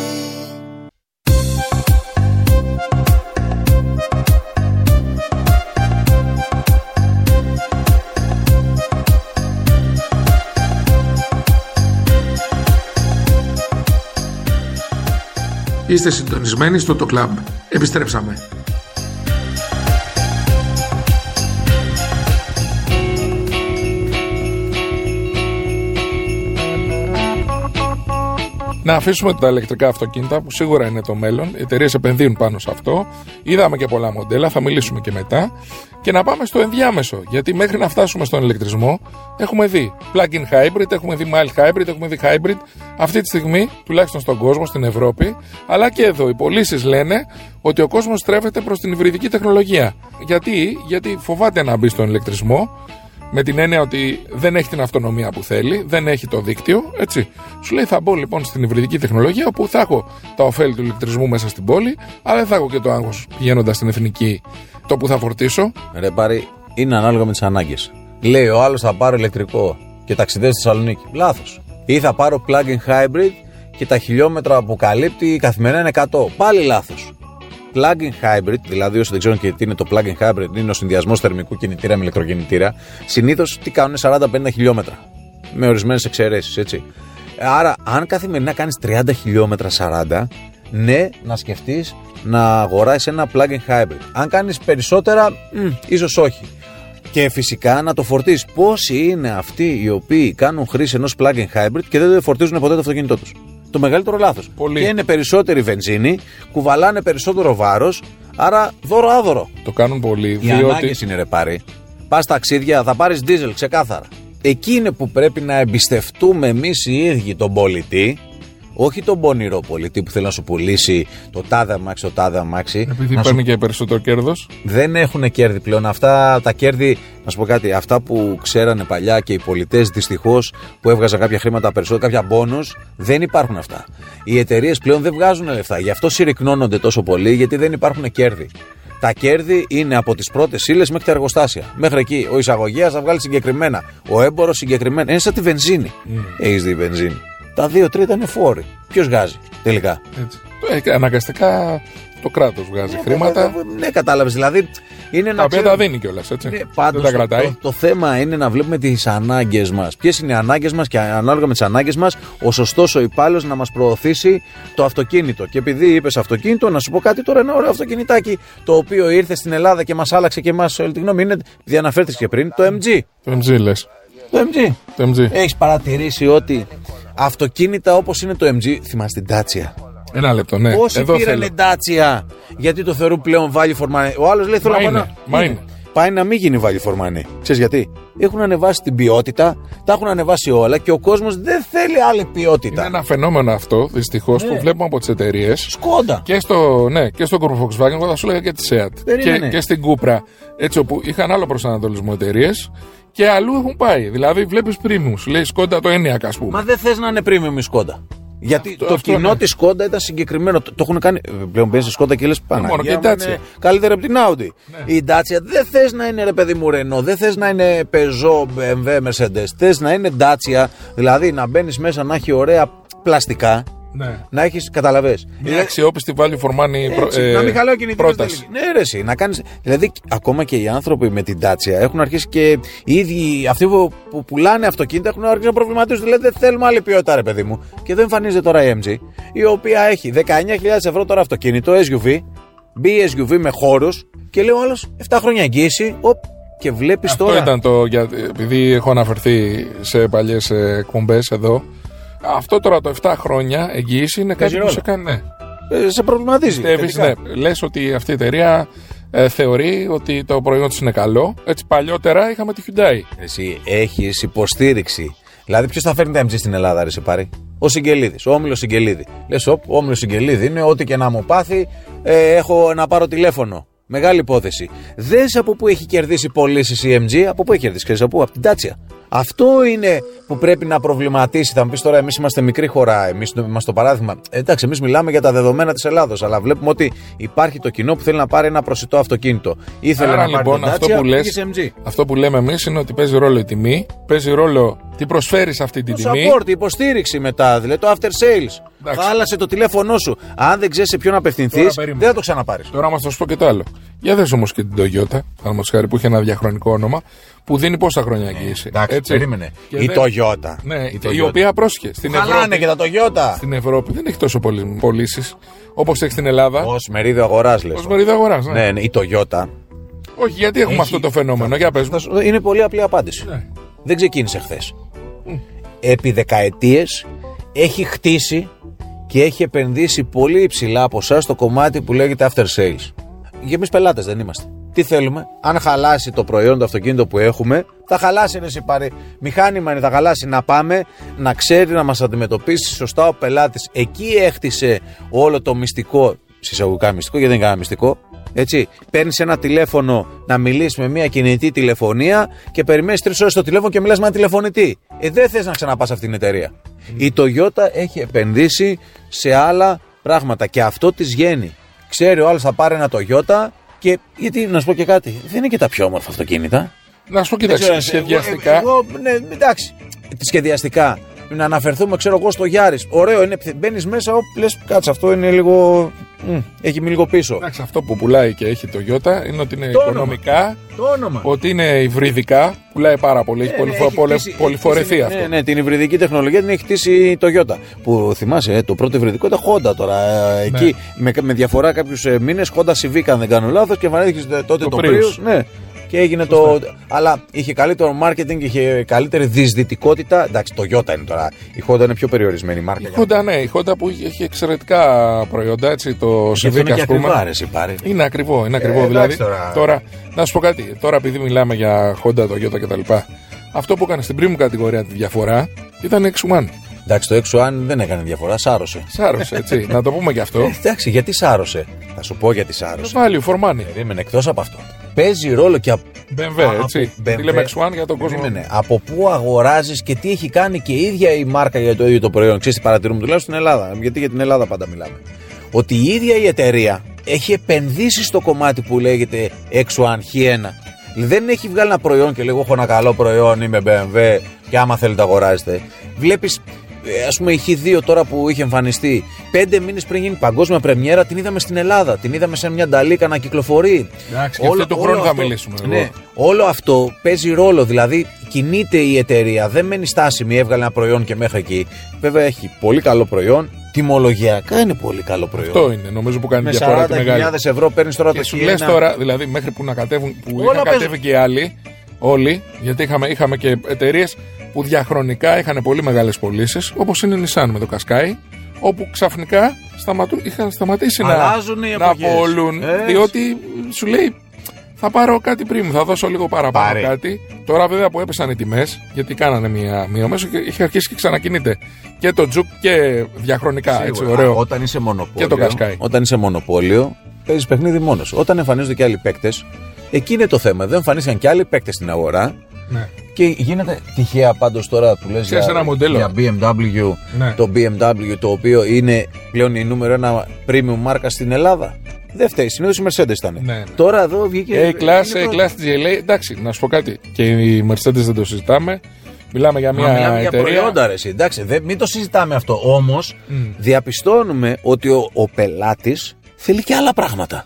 Είστε συντονισμένοι στο το κλαμπ. Επιστρέψαμε. να αφήσουμε τα ηλεκτρικά αυτοκίνητα που σίγουρα είναι το μέλλον. Οι εταιρείες επενδύουν πάνω σε αυτό. Είδαμε και πολλά μοντέλα, θα μιλήσουμε και μετά. Και να πάμε στο ενδιάμεσο. Γιατί μέχρι να φτάσουμε στον ηλεκτρισμό έχουμε δει plug-in hybrid, έχουμε δει mild hybrid, έχουμε δει hybrid. Αυτή τη στιγμή, τουλάχιστον στον κόσμο, στην Ευρώπη, αλλά και εδώ, οι πωλήσεις λένε ότι ο κόσμος στρέφεται προς την υβριδική τεχνολογία. Γιατί, Γιατί φοβάται να μπει στον ηλεκτρισμό. Με την έννοια ότι δεν έχει την αυτονομία που θέλει, δεν έχει το δίκτυο, έτσι. Σου λέει θα μπω λοιπόν στην υβριδική τεχνολογία όπου θα έχω τα ωφέλη του ηλεκτρισμού μέσα στην πόλη, αλλά δεν θα έχω και το άγχος πηγαίνοντας στην εθνική το που θα φορτίσω. Ρε πάρει, είναι ανάλογα με τις ανάγκες. Λέει ο άλλος θα πάρω ηλεκτρικό και ταξιδεύει στη Θεσσαλονίκη. Λάθος. Ή θα πάρω plug-in hybrid και τα χιλιόμετρα που καλύπτει καθημερινά είναι εκατό. Πάλι λάθος. Plug-in hybrid, δηλαδή όσοι δεν ξέρουν και τι είναι το plug-in hybrid, είναι ο συνδυασμός θερμικού κινητήρα με ηλεκτροκινητήρα. Συνήθως τι κάνουν σαράντα με πενήντα χιλιόμετρα. Με ορισμένες εξαιρέσεις, έτσι. Άρα, αν καθημερινά κάνεις τριάντα χιλιόμετρα σαράντα, ναι, να σκεφτείς να αγοράσεις ένα plug-in hybrid. Αν κάνεις περισσότερα, μ, ίσως όχι. Και φυσικά να το φορτίσεις. Πόσοι είναι αυτοί οι οποίοι κάνουν χρήση ενός plug-in hybrid και δεν φορτίζουν ποτέ το αυτοκίνητό τους? Το μεγαλύτερο λάθος. Πολύ. Και είναι περισσότερη βενζίνη, κουβαλάνε περισσότερο βάρος, άρα δώρο-άδωρο. Το κάνουν πολύ. Οι διότι... ανάγκες είναι ρε πάρει. Πας ταξίδια, θα πάρεις δίζελ, ξεκάθαρα. Εκεί είναι που πρέπει να εμπιστευτούμε εμείς οι ίδιοι τον πολιτή, όχι τον πονηρό πολιτή που θέλει να σου πουλήσει το τάδε αμάξι, το τάδε αμάξι. Επειδή να παίρνει σου... και περισσότερο κέρδος. Δεν έχουν κέρδη πλέον. Αυτά τα κέρδη, να σου πω κάτι, αυτά που ξέρανε παλιά και οι πολιτές δυστυχώς που έβγαζαν κάποια χρήματα περισσότερα, κάποια μπόνους, δεν υπάρχουν αυτά. Οι εταιρείες πλέον δεν βγάζουν λεφτά. Γι' αυτό συρρυκνώνονται τόσο πολύ, γιατί δεν υπάρχουν κέρδη. Τα κέρδη είναι από τις πρώτες ύλες μέχρι τα εργοστάσια. Μέχρι εκεί. Ο εισαγωγέας θα βγάλει συγκεκριμένα. Ο έμπορος συγκεκριμένα. Είναι σαν τη βενζίνη. Mm. Έχεις δει βενζίνη. Τα δύο τρίτα είναι φόροι. Ποιος βγάζει τελικά? Έτσι. Ε, αναγκαστικά το κράτος βγάζει ναι, χρήματα. Ναι, ναι, κατάλαβες. Δηλαδή είναι τα οποία τα δίνει κιόλας, έτσι. Ναι, πάντως, δεν τα κρατάει. Το, το θέμα είναι να βλέπουμε τις ανάγκες μας. Ποιες είναι οι ανάγκες μας και ανάλογα με τις ανάγκες μας, ο σωστός ο υπάλληλος να μας προωθήσει το αυτοκίνητο. Και επειδή είπες αυτοκίνητο, να σου πω κάτι τώρα, ένα ωραίο αυτοκινητάκι το οποίο ήρθε στην Ελλάδα και μας άλλαξε και εμάς όλη τη γνώμη. Είναι, διαναφέρθηκες και πριν, το εμ τζι. Το εμ τζι λες. Το εμ τζι. Το εμ τζι. Έχεις παρατηρήσει ότι αυτοκίνητα όπως είναι το εμ τζι, θυμάσαι την Dacia? Ένα λεπτό, ναι. Πόσοι εδώ πήρανε Dacia, γιατί το θεωρούν πλέον value for money. Ο άλλος λέει θέλω να είναι, μα είναι. Πάει να μην γίνει value for money. Ξέρεις γιατί? Έχουν ανεβάσει την ποιότητα, τα έχουν ανεβάσει όλα και ο κόσμος δεν θέλει άλλη ποιότητα. Είναι ένα φαινόμενο αυτό, δυστυχώς, ναι, που βλέπουμε από τις εταιρείες. Σκόντα. Και στο, ναι, και στον Volkswagen, εγώ θα σου λέγα και τη Seat. Και, και στην Cupra. Έτσι, όπου είχαν άλλο προσανατολισμό εταιρείες. Και αλλού έχουν πάει. Δηλαδή, βλέπεις premium. Σου λέει Σκόντα το Enyaq, ας πούμε. Μα δεν θες να είναι premium η Σκόντα. Γιατί αυτό, το αυτό κοινό ναι. της Σκόντα ήταν συγκεκριμένο. Το, το έχουν κάνει. Πλέον παίρνει Σκόντα και λες πάνω. Μόνο και η Dacia. Καλύτερα από την Audi. Ναι. Η Dacia δεν θες να είναι ρε παιδί μου Renault, δεν θες να είναι Peugeot, μπι εμ ντάμπλιου, Mercedes. Θες να είναι Dacia. Δηλαδή να μπαίνεις μέσα να έχει ωραία πλαστικά. Ναι. Να έχεις, καταλαβες. Μια αξιόπιστη value for money προ, ε, να μην χαλάω κινητήρες πρόταση. Ναι, ρε, εσύ, να κάνεις. Δηλαδή, ακόμα και οι άνθρωποι με την Dacia έχουν αρχίσει και οι ίδιοι αυτοί που, που πουλάνε αυτοκίνητα έχουν αρχίσει να προβληματίζουν. Δηλαδή, δεν θέλουμε άλλη ποιότητα, ρε παιδί μου. Και δεν εμφανίζεται τώρα η εμ τζι, η οποία έχει δεκαεννιά χιλιάδες ευρώ τώρα αυτοκίνητο, ες γιου βι, μπι ες γιου βι με χώρους και λέει ο άλλος επτά χρόνια εγγύηση. Οπ, και βλέπεις αυτό τώρα. Αυτό ήταν το. Για, επειδή έχω αναφερθεί σε παλιές εκπομπές εδώ. Αυτό τώρα το επτά χρόνια εγγύηση είναι κάτι που σε κάνει. Ναι. Ε, σε προβληματίζει. Πιστεύεις, ναι. Λες ότι αυτή η εταιρεία ε, θεωρεί ότι το προϊόν της είναι καλό. Έτσι παλιότερα είχαμε τη Hyundai. Εσύ έχεις υποστήριξη. Δηλαδή, ποιος θα φέρνει τα εμ τζι στην Ελλάδα, ρε σε πάρει? Ο Συγγελίδης, ο Όμιλος Συγγελίδη. Λες, ο Όμιλος Συγγελίδη είναι ό,τι και να μου πάθει, ε, έχω να πάρω τηλέφωνο. Μεγάλη υπόθεση. Δες από πού έχει κερδίσει πωλήσεις η εμ τζι, από πού έχει κερδίσει, ξέρεις από πού? Από την Dacia. Αυτό είναι που πρέπει να προβληματίσει. Θα μου πεις τώρα, εμείς είμαστε μικρή χώρα, εμείς είμαστε το παράδειγμα. Εντάξει, εμείς μιλάμε για τα δεδομένα της Ελλάδος, αλλά βλέπουμε ότι υπάρχει το κοινό που θέλει να πάρει ένα προσιτό αυτοκίνητο. Ήθελε Άρα, να λοιπόν, πάρει αυτό, Dacia, που λες, εμ τζι. Αυτό που λέμε εμείς είναι ότι παίζει ρόλο η τιμή, παίζει ρόλο τι προσφέρεις αυτή την το τιμή. Support, η υποστήριξη μετά, δηλαδή το after sales. Εντάξει. Χάλασε το τηλέφωνό σου. Αν δεν ξέρεις σε ποιον απευθυνθείς, δεν θα το ξαναπάρεις. Τώρα μας θα σου πω και το άλλο. Για δες όμως και την Toyota, παραδείγματος χάρη, που είχε ένα διαχρονικό όνομα, που δίνει πόσα χρόνια εγγύηση. Ε, εντάξει, έτσι. Περίμενε. Και η δεν... Toyota. Ναι, η, Toyota. η οποία πρόσχε. Στην Χαλάνε Ευρώπη, και τα Toyota. Στην Ευρώπη δεν έχει τόσο πολλές πωλήσεις όπως έχει στην Ελλάδα. Ως μερίδιο αγοράς, λες. Ως μερίδιο αγοράς, ναι. Ναι, ναι, η Toyota. Όχι, γιατί έχουμε έχει... αυτό το φαινόμενο. Για πες μου. Είναι πολύ απλή απάντηση. Ναι. Δεν ξεκίνησε χθες. Mm. Επί δεκαετίες έχει χτίσει και έχει επενδύσει πολύ υψηλά ποσά στο κομμάτι που λέγεται after sales. Και εμείς πελάτες δεν είμαστε. Τι θέλουμε? Αν χαλάσει το προϊόν, το αυτοκίνητο που έχουμε, θα χαλάσει είναι συμπαρή. Μηχάνημα είναι, θα χαλάσει. Να πάμε να ξέρει να μας αντιμετωπίσει σωστά ο πελάτης. Εκεί έχτισε όλο το μυστικό, συσσαγωγικά μυστικό, γιατί δεν είναι κανένα μυστικό. Έτσι, παίρνεις ένα τηλέφωνο να μιλήσεις με μια κινητή τηλεφωνία και περιμένεις τρεις ώρες στο τηλέφωνο και μιλάς με ένα τηλεφωνητή. Ε, δεν θες να ξαναπάς αυτήν την εταιρεία. Mm. Η Toyota έχει επενδύσει σε άλλα πράγματα και αυτό της βγαίνει. Ξέρει ο άλλος θα πάρει ένα Toyota και γιατί, να σου πω και κάτι, δεν είναι και τα πιο όμορφα αυτοκίνητα. Να σου πω, κοιτάξτε, σχεδιαστικά. Εγώ, εγώ, ναι, εντάξει, σχεδιαστικά. Να αναφερθούμε, ξέρω εγώ, στο Γιάρης. Ωραίο είναι, μπαίνεις μέσα, όπου λες, κάτσε, αυτό είναι λίγο. Μ, έχει μείνει λίγο πίσω. Εντάξει, αυτό που πουλάει και έχει το Toyota είναι ότι είναι το οικονομικά, όνομα. Το όνομα. Ότι είναι υβριδικά, πουλάει πάρα πολύ, έχει, ναι, έχει πολυ, χτίσει, πολυφορεθεί έχει, αυτό. Ναι, ναι, την υβριδική τεχνολογία την έχει χτίσει η Toyota. Που θυμάσαι, το πρώτο υβριδικό ήταν Honda τώρα. Ναι. Εκεί με, με διαφορά κάποιους μήνες, Honda Civic, αν δεν κάνω λάθος, και εμφανίστηκε τότε το, το Prius. Ναι. Και έγινε το. Αλλά είχε καλύτερο marketing, είχε καλύτερη διεισδυτικότητα. Εντάξει, το Toyota είναι τώρα. Η Honda είναι πιο περιορισμένη μάρκα. Η Honda, ναι, η Honda που έχει εξαιρετικά προϊόντα, έτσι, το Civic, ας πούμε. Είναι ακριβό, είναι ακριβό. Ε, δηλαδή, τώρα... τώρα, να σου πω κάτι, τώρα επειδή μιλάμε για Honda, Toyota κτλ. Αυτό που έκανε στην πριν μου κατηγορία τη διαφορά ήταν εξ ουάν. Εντάξει, το εξ ουάν δεν έκανε διαφορά, σάρωσε. Σάρωσε, έτσι. Να το πούμε και αυτό. Ε, εντάξει, γιατί σάρωσε. Θα σου πω γιατί σάρωσε. Value for money. Περίμενε, εκτός από αυτό. Παίζει ρόλο και από. μπι εμ ντάμπλιου, έτσι. Τι λέμε εξ ουάν για τον κόσμο. Περίμενε. Από πού αγοράζεις και τι έχει κάνει και η ίδια η μάρκα για το ίδιο το προϊόν. Ξέρεις τι παρατηρούμε, τουλάχιστον στην Ελλάδα. Γιατί για την Ελλάδα πάντα μιλάμε. Ότι η ίδια η εταιρεία έχει επενδύσει στο κομμάτι που λέγεται εξ ουάν έιτς ένα. Δεν έχει βγάλει ένα προϊόν και λέει: έχω ένα καλό προϊόν, είμαι μπι εμ ντάμπλιου και άμα θέλετε αγοράζετε. Βλέπεις. Ας πούμε, η χ δύο τώρα που είχε εμφανιστεί πέντε μήνες πριν γίνει παγκόσμια πρεμιέρα, την είδαμε στην Ελλάδα. Την είδαμε σε μια νταλίκα να κυκλοφορεί. Εντάξει, όλο, αυτό το χρόνο θα μιλήσουμε. Ναι, όλο αυτό παίζει ρόλο. Δηλαδή, κινείται η εταιρεία, δεν μένει στάσιμη. Έβγαλε ένα προϊόν και μέχρι εκεί. Βέβαια, έχει πολύ καλό προϊόν. Τιμολογιακά είναι πολύ καλό προϊόν. Αυτό είναι, νομίζω που κάνει με διαφορά. Με σαράντα χιλιάδες ευρώ παίρνει τώρα το χ ένα. Και σου λες τώρα, δηλαδή, μέχρι που να κατέβουν, που είχαν κατέβει και οι άλλοι, όλοι, γιατί είχαμε, είχαμε και εταιρείες που διαχρονικά είχαν πολύ μεγάλες πωλήσεις, όπως είναι η Nissan με το Qashqai, όπου ξαφνικά σταματούν, είχαν σταματήσει να, να πολλούν, διότι σου λέει θα πάρω κάτι πριν, θα δώσω λίγο παραπάνω Πάρε. κάτι. Τώρα βέβαια που έπεσαν οι τιμές, γιατί κάνανε μια μείωση και είχε αρχίσει και ξανακινείται και το Juke και διαχρονικά. Σίγουρα, έτσι, ωραίο. Όταν είσαι μονοπόλιο, και το Qashqai. Όταν είσαι μονοπόλιο, παίζεις παιχνίδι μόνος. Όταν εμφανίζονται και άλλοι παίκτες, εκεί είναι το θέμα. Δεν εμφανίστηκαν και άλλοι παίκτες στην αγορά. Ναι. Και γίνεται τυχαία πάντως τώρα που λες για, για μπι εμ ντάμπλιου, ναι. Το μπι εμ ντάμπλιου το οποίο είναι πλέον η νούμερο ένα premium μάρκα στην Ελλάδα. Δεν φταίει, συνήθως η Mercedes ήταν. Ναι, ναι. Τώρα εδώ βγήκε. A-Class, A-Class τζι ελ έι, εντάξει, να σου πω κάτι. Και η Mercedes δεν το συζητάμε. Μιλάμε για μια Μα, μιλάμε εταιρεία. Για προϊόντα, ρε, εντάξει, δεν, μην το συζητάμε αυτό. Όμως mm. διαπιστώνουμε ότι ο, ο πελάτης θέλει και άλλα πράγματα.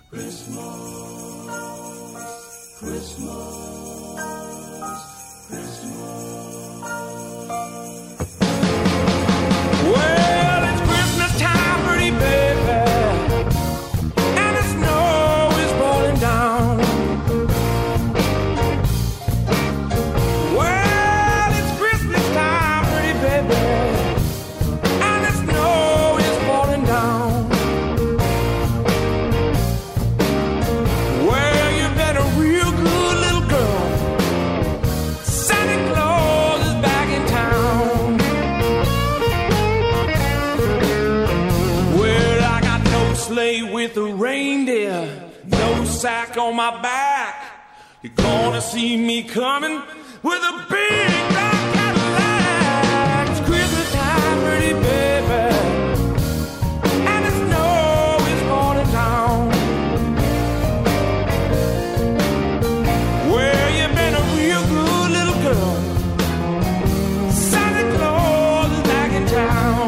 With a reindeer, no sack on my back. You're gonna see me coming with a big black Cadillac. It's Christmas time, pretty baby, and the snow is falling down. Well, you've been a real good little girl. Santa Claus is back in town.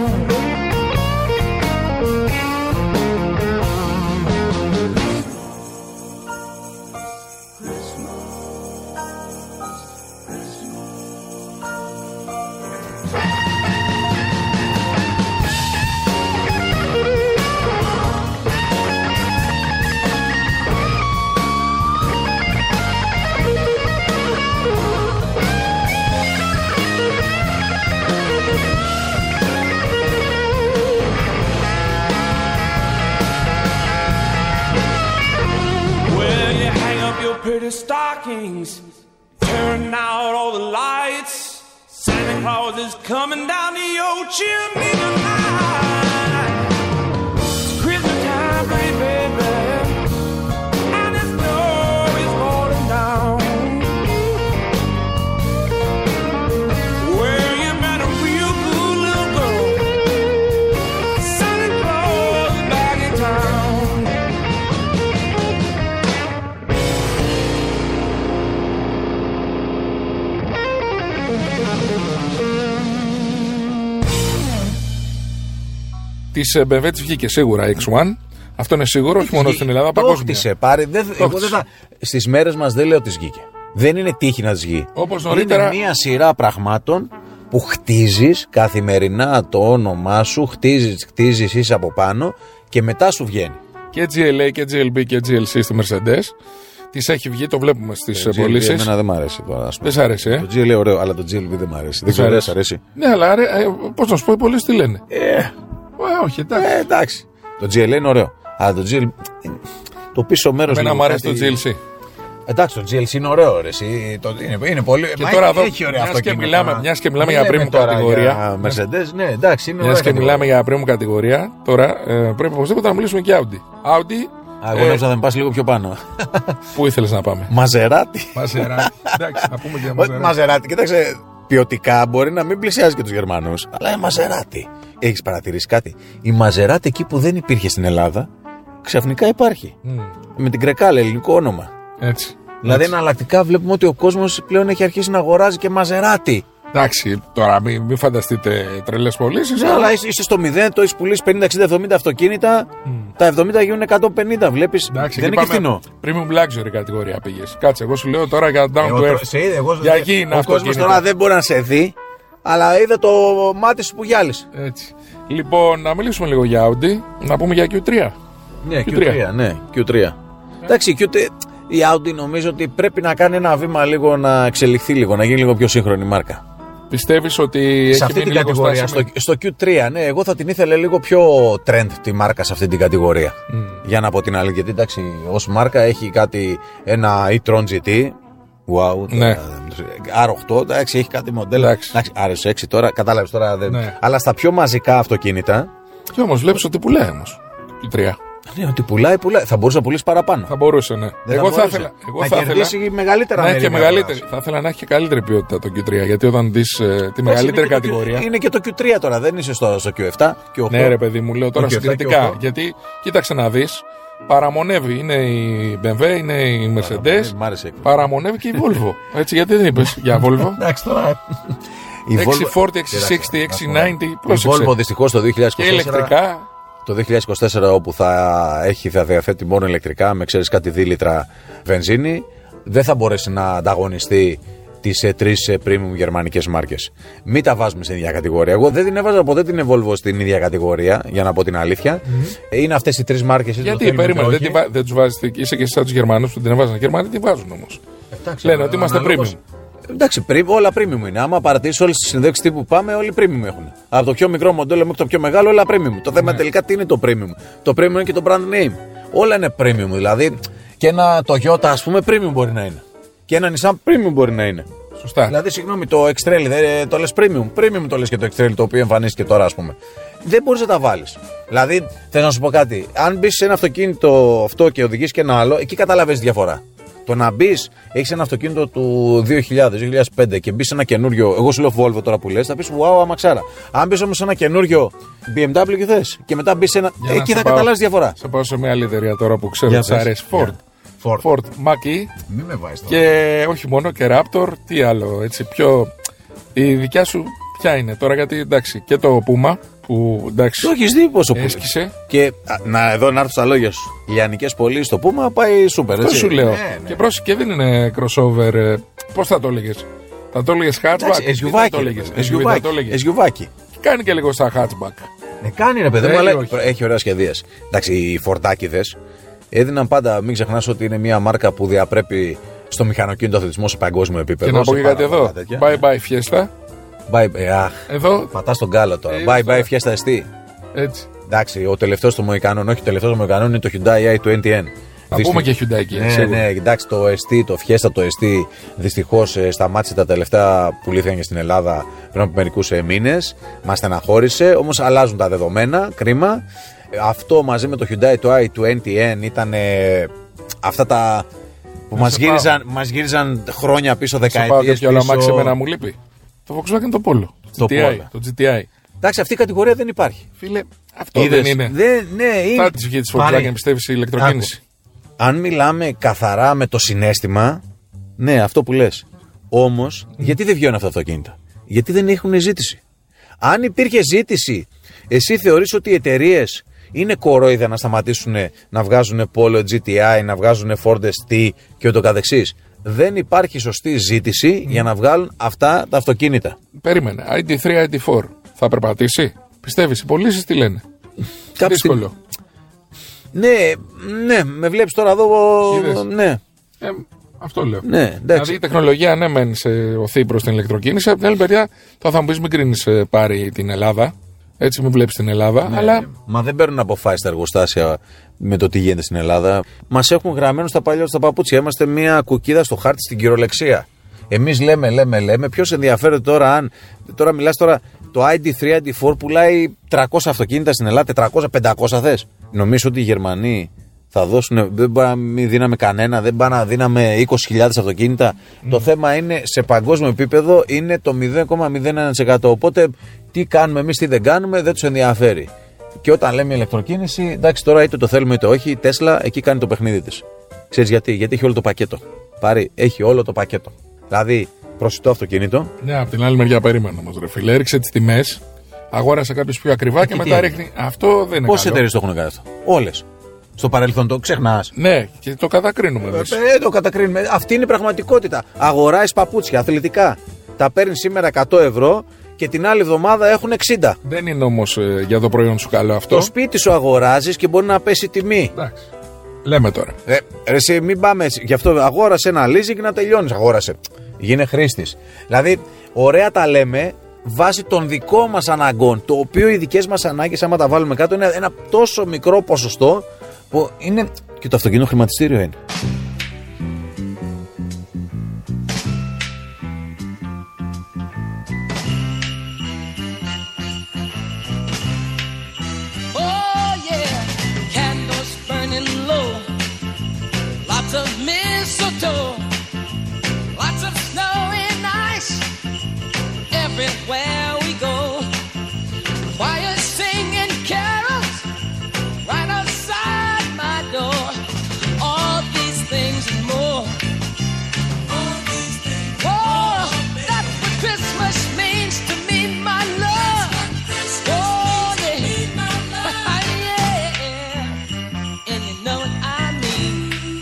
pretty stockings. Turn out all the lights. Santa Claus is coming down the old chimney tonight. It's Christmas time, baby, and the snow is falling down. Well, you met a real good little girl. Santa Claus is back in town. Της μπι εμ ντάμπλιου της βγήκε σίγουρα εξ ουάν. Αυτό είναι σίγουρο, όχι μόνο στην Ελλάδα, το παγκόσμια. χτίσε, πάρει. Δεν, εγώ δεν θα, στις μέρες μας δεν λέω ότι βγήκε. Δεν είναι τύχη να της βγει. Όπως νωρίτερα. Είναι μια σειρά πραγμάτων που χτίζεις καθημερινά το όνομά σου, χτίζεις, χτίζεις είσαι από πάνω και μετά σου βγαίνει. Και τζι ελ έι και τζι ελ μπι και τζι ελ σι στη Mercedes. Της έχει βγει, το βλέπουμε στις πωλήσεις. Εμένα δεν μ' αρέσει τώρα. Δεν σ' αρέσει, ε. Το τζι ελ έι ωραίο, αλλά το τζι ελ μπι δεν μ' αρέσει. Δεν ξέρω αν σ' αρέσει. Ναι, αλλά ρε, ε, πώς να σου πω, οι πολλοί τι λένε. Ε, ε όχι, εντάξει. Ε, εντάξει. Το τζι ελ έι είναι ωραίο. Αλλά το τζι ελ μπι. Το πίσω μέρος. Εμένα μου αρέσει το τζι ελ σι. Εντάξει, το τζι ελ σι είναι ωραίο, ρε. Εσύ, το, είναι, είναι πολύ. Και τώρα εδώ, μιας και μιλάμε, μιας και μιλάμε για premium κατηγορία. Mercedes, ναι, εντάξει, είναι μιας και μιλάμε για premium κατηγορία, τώρα ε, πρέπει οπωσδήποτε να μιλήσουμε και Audi. Audi. Α, εγώ νόμιζα να πας λίγο πιο πάνω. Πού ήθελες να πάμε? Μαζεράτη. Μαζεράτη. Εντάξει, να πούμε και για Μαζεράτη. Μαζεράτη, κοίταξε, ποιοτικά μπορεί να μην πλησιάζει και τους Γερμανούς, αλλά η Μαζεράτη. Έχεις παρατηρήσει κάτι? Η Μαζεράτη εκεί που δεν υπήρχε στην Ελλάδα, ξαφνικά υπάρχει. Mm. Με την Κρεκάλα, ελληνικό όνομα. Έτσι. Δηλαδή εναλλακτικά βλέπουμε ότι ο κόσμος πλέον έχει αρχίσει να αγοράζει και Μαζεράτη. Εντάξει, τώρα μην, μην φανταστείτε τρελές πωλήσεις. Ναι, αλλά είσαι στο μηδέν, το έχεις πουλήσει πενήντα εξήντα εβδομήντα αυτοκίνητα, mm. τα εβδομήντα γίνουν εκατόν πενήντα. Βλέπεις, εντάξει, δεν είναι και φθηνό. Premium luxury κατηγορία πήγες. Κάτσε, εγώ σου λέω τώρα για down to earth. Σε είδε, εγώ, για εκεί είναι ο κόσμος τώρα δεν μπορεί να σε δει, αλλά είδε το μάτι σου που γυάλισε. Έτσι. Λοιπόν, να μιλήσουμε λίγο για Audi, να πούμε για κιου θρι. Ναι, κιου θρι, ναι, κιου θρι. Εντάξει, κιου θρι, η Audi νομίζω ότι πρέπει να κάνει ένα βήμα λίγο να εξελιχθεί λίγο, να γίνει λίγο πιο σύγχρονη μάρκα. Πιστεύεις ότι σε έχει αυτή μείνει την λίγο κατηγορία, στο, στο κιου θρι, ναι, εγώ θα την ήθελα λίγο πιο trend τη μάρκα σε αυτή την κατηγορία. Mm. Για να πω την άλλη, γιατί εντάξει, ως μάρκα έχει κάτι, ένα e-tron τζι τι. Wow, ναι. αρ οκτώ, εντάξει, έχει κάτι μοντέλο. Εντάξει, αρ ες έξι τώρα, κατάλαβες τώρα. Δεν... Ναι. Αλλά στα πιο μαζικά αυτοκίνητα. Και όμως βλέπεις ότι πουλάει όμως. κιου θρι. Ναι, ότι πουλάει, πουλάει. Θα μπορούσε να πουλήσει παραπάνω. Θα μπορούσε, ναι. Δεν εγώ θα, θα ήθελα. Εγώ να θα κερδίσει ήθελα, μεγαλύτερα να έχει και μεγαλύτερη. αγοράς. Θα ήθελα να έχει και καλύτερη ποιότητα το κιου θρι. Γιατί όταν δεις ε, τη μεγαλύτερη είναι κατηγορία. Και το, είναι και το κιου θρι τώρα, δεν είσαι στο, στο κιου επτά. Κιου οκτώ. Ναι, ρε παιδί μου, λέω τώρα συγκριτικά. Γιατί κοίταξε να δεις. Παραμονεύει. Είναι η μπι εμ ντάμπλιου, είναι η Mercedes. Παραμονεύει και η Volvo. Έτσι, γιατί δεν είπες για Volvo. Εντάξει τώρα. εξακόσια σαράντα, εξακόσια εξήντα, εξακόσια ενενήντα. Η Volvo δυστυχώς το δύο χιλιάδες είκοσι τέσσερα. Και ηλεκτρικά. Το δύο χιλιάδες είκοσι τέσσερα όπου θα έχει, θα διαθέτει μόνο ηλεκτρικά με ξέρεις κάτι δίλιτρα βενζίνη, δεν θα μπορέσει να ανταγωνιστεί τις τρεις premium γερμανικές μάρκες. Μην τα βάζουμε στην ίδια κατηγορία. Εγώ δεν την έβαζα ποτέ την Volvo στην ίδια κατηγορία, για να πω την αλήθεια. Mm-hmm. Είναι αυτές οι τρεις μάρκες. Γιατί περίμενε, δεν, βα... δεν τους βάζεις, είσαι και εσύ σαν τους Γερμανούς που την έβαζαν. Οι Γερμανοί την βάζουν όμως. Εντάξει, λένε ότι είμαστε premium. Εντάξει, όλα premium είναι. Άμα παρατηρήσεις όλες τις συνδέξεις τύπου πάμε, όλοι premium έχουν. Από το πιο μικρό μοντέλο μέχρι το πιο μεγάλο, όλα premium. Το θέμα ναι. τελικά τι είναι το premium. Το premium είναι και το brand name. Όλα είναι premium. Δηλαδή και ένα Toyota, ας πούμε, premium μπορεί να είναι. Και ένα Nissan premium μπορεί να είναι. Σωστά. Δηλαδή, συγγνώμη, το X-Trail δεν το λες premium. Premium το λες και το X-Trail το οποίο εμφανίστηκε τώρα, ας πούμε. Δεν μπορείς να τα βάλεις. Δηλαδή, θέλω να σου πω κάτι. Αν μπεις σε ένα αυτοκίνητο αυτό και οδηγείς και ένα άλλο, εκεί καταλαβαίνεις διαφορά. Το να μπει, έχει ένα αυτοκίνητο του δύο χιλιάδες, δύο χιλιάδες πέντε και μπει σε ένα καινούριο. Εγώ σου λέω Volvo τώρα που λες, θα πει wow, αμαξάρα. Αν μπει όμως σε ένα καινούριο μπι εμ ντάμπλιου και θες και μετά μπει σε ένα. Για εκεί θα καταλάβει διαφορά. Σε πάω σε μια άλλη εταιρεία τώρα που ξέρω ότι αρέσει. Ford. Ford. Ford Mach-E. Μην με βάζεις τώρα. Και όχι μόνο και Raptor, τι άλλο. Έτσι πιο. Η δικιά σου ποια είναι τώρα, γιατί εντάξει και το Puma. Που εντάξει. Το έχεις δει πόσο έσκησε. Και α, να εδώ να έρθω στα λόγια σου. Οι λιανικές πωλήσεις στο Puma πάει σούπερ. Αυτό σου λέω. Ναι, ναι. Και πρόσεχε, και δεν είναι crossover. Πώς θα το έλεγες? Θα το έλεγες hatchback? Εσγιουβάκι. Κάνει και λίγο σαν hatchback. Ε, κάνει ρε παιδί μου, αλλά έχει ωραία σχεδίαση. Εντάξει, οι φορτάκιδες έδιναν πάντα, μην ξεχνάς ότι είναι μια μάρκα που διαπρέπει στο μηχανοκίνητο αθλητισμό σε παγκόσμιο επίπεδο. Και να πω και κάτι εδώ. Bye bye Fiesta. Bye, ε, αχ, εδώ. Πατάς τον κάλο τώρα. Bye bye Fiesta εστί. Έτσι. Εντάξει, ο τελευταίος των Μοϊκανών, όχι ο τελευταίος των Μοϊκανών είναι το Hyundai άι είκοσι εν. Θα πούμε και Hyundai Kia. Ναι, σίγουρα. ναι, εντάξει, το ες τι, το Fiesta, το ες τι δυστυχώς ε, σταμάτησε τα τελευταία που πουλήθηκαν στην Ελλάδα πριν από μερικούς ε, μήνες. Μας στεναχώρησε, όμως αλλάζουν τα δεδομένα, κρίμα. Ε, αυτό μαζί με το Hyundai, το άι είκοσι εν ήταν ε, αυτά τα που μας γύριζαν, μας γύριζαν χρόνια πίσω, δεκαετίες πίσω. πίσω. Αμάξι εμένα μου λείπει. Το Volkswagen το Polo. Το τζι τι άι, Polo. το τζι τι άι. Εντάξει, αυτή η κατηγορία δεν υπάρχει. Φίλε, αυτό Είδες, δεν είναι. Δεν, ναι, είναι. Θα τη βγει τη Πάλι. Volkswagen, πιστεύεις, η ηλεκτροκίνηση. Αν μιλάμε καθαρά με το συναίσθημα, ναι, αυτό που λες. Όμως, mm. γιατί δεν βγαίνουν αυτά τα αυτοκίνητα? Γιατί δεν έχουν ζήτηση. Αν υπήρχε ζήτηση, εσύ θεωρείς ότι οι εταιρείες είναι κορόιδα να σταματήσουν να βγάζουν Polo τζι τι άι, να βγάζουν Ford ες τι και ούτω καθεξής? Δεν υπάρχει σωστή ζήτηση mm. για να βγάλουν αυτά τα αυτοκίνητα. Περίμενε. άι ντι θρι, άι ντι φορ θα περπατήσει? Πιστεύεις, οι πωλήσεις τι λένε? Δύσκολο. Ναι, ναι, με βλέπεις τώρα εδώ. Ναι. Ε, αυτό λέω. Ναι, δηλαδή η τεχνολογία, ναι, μεν σε οθεί προς την ηλεκτροκίνηση. Από την άλλη μεριά, θα, θα μου πεις, μην κρίνεις πάρει την Ελλάδα. Έτσι, μην βλέπεις την Ελλάδα. Ναι, αλλά... Μα δεν παίρνουν αποφάσεις τα εργοστάσια με το τι γίνεται στην Ελλάδα. Μας έχουν γραμμένους στα παλιά στα παπούτσια. Είμαστε μια κουκίδα στο χάρτη στην κυριολεξία. Εμείς λέμε, λέμε, λέμε. Ποιος ενδιαφέρεται τώρα αν. Τώρα μιλάς τώρα. Το άι ντι θρι, άι ντι φορ πουλάει τριακόσια αυτοκίνητα στην Ελλάδα, τετρακόσια πεντακόσια θες. Νομίζω ότι οι Γερμανοί θα δώσουν, δεν μπορεί να μην δίναμε κανένα, δεν πάει να δίναμε είκοσι χιλιάδες αυτοκίνητα. Mm. Το θέμα είναι σε παγκόσμιο επίπεδο είναι το μηδέν κόμμα μηδέν ένα τοις εκατό. Οπότε τι κάνουμε εμείς, τι δεν κάνουμε, δεν τους ενδιαφέρει. Και όταν λέμε ηλεκτροκίνηση, εντάξει, τώρα είτε το θέλουμε είτε όχι, η Τέσλα εκεί κάνει το παιχνίδι της. Ξέρεις γιατί? Γιατί έχει όλο το πακέτο. Πάρει, έχει όλο το πακέτο. Δηλαδή, προσιτό αυτοκίνητο. Ναι, από την άλλη μεριά περίμενα όμως, ρε φίλε. Έριξε τις τιμές, αγόρασε κάποιους πιο ακριβά και, και μετά ρίχνει. Αυτό δεν είναι. Πόσες εταιρείες το έχουν κάνει αυτό? Όλες. Στο παρελθόν το ξεχνάς. Ναι, και το κατακρίνουμε εμείς. Ε, το κατακρίνουμε. Αυτή είναι η πραγματικότητα. Αγοράζεις παπούτσια αθλητικά. Τα παίρνεις σήμερα εκατό ευρώ και την άλλη εβδομάδα έχουν εξήντα. Δεν είναι όμως ε, για το προϊόν σου καλό αυτό. Το σπίτι σου αγοράζεις και μπορεί να πέσει η τιμή. Εντάξει. Λέμε τώρα. Ε, ρε, εσύ, μην πάμε έτσι. Γι' αυτό αγόρασε ένα leasing να τελειώνεις. Αγόρασε. Γίνε χρήστης. Δηλαδή, ωραία τα λέμε βάσει των δικών μας αναγκών. Το οποίο οι δικές μας ανάγκες, άμα τα βάλουμε κάτω, είναι ένα τόσο μικρό ποσοστό που είναι. Και το αυτοκίνητο χρηματιστήριο είναι. Everywhere we go, choir singing carols right outside my door. All these things and more. All these things. Oh, that's what Christmas means to me, my love. Oh, yeah. Yeah. And you know what I mean.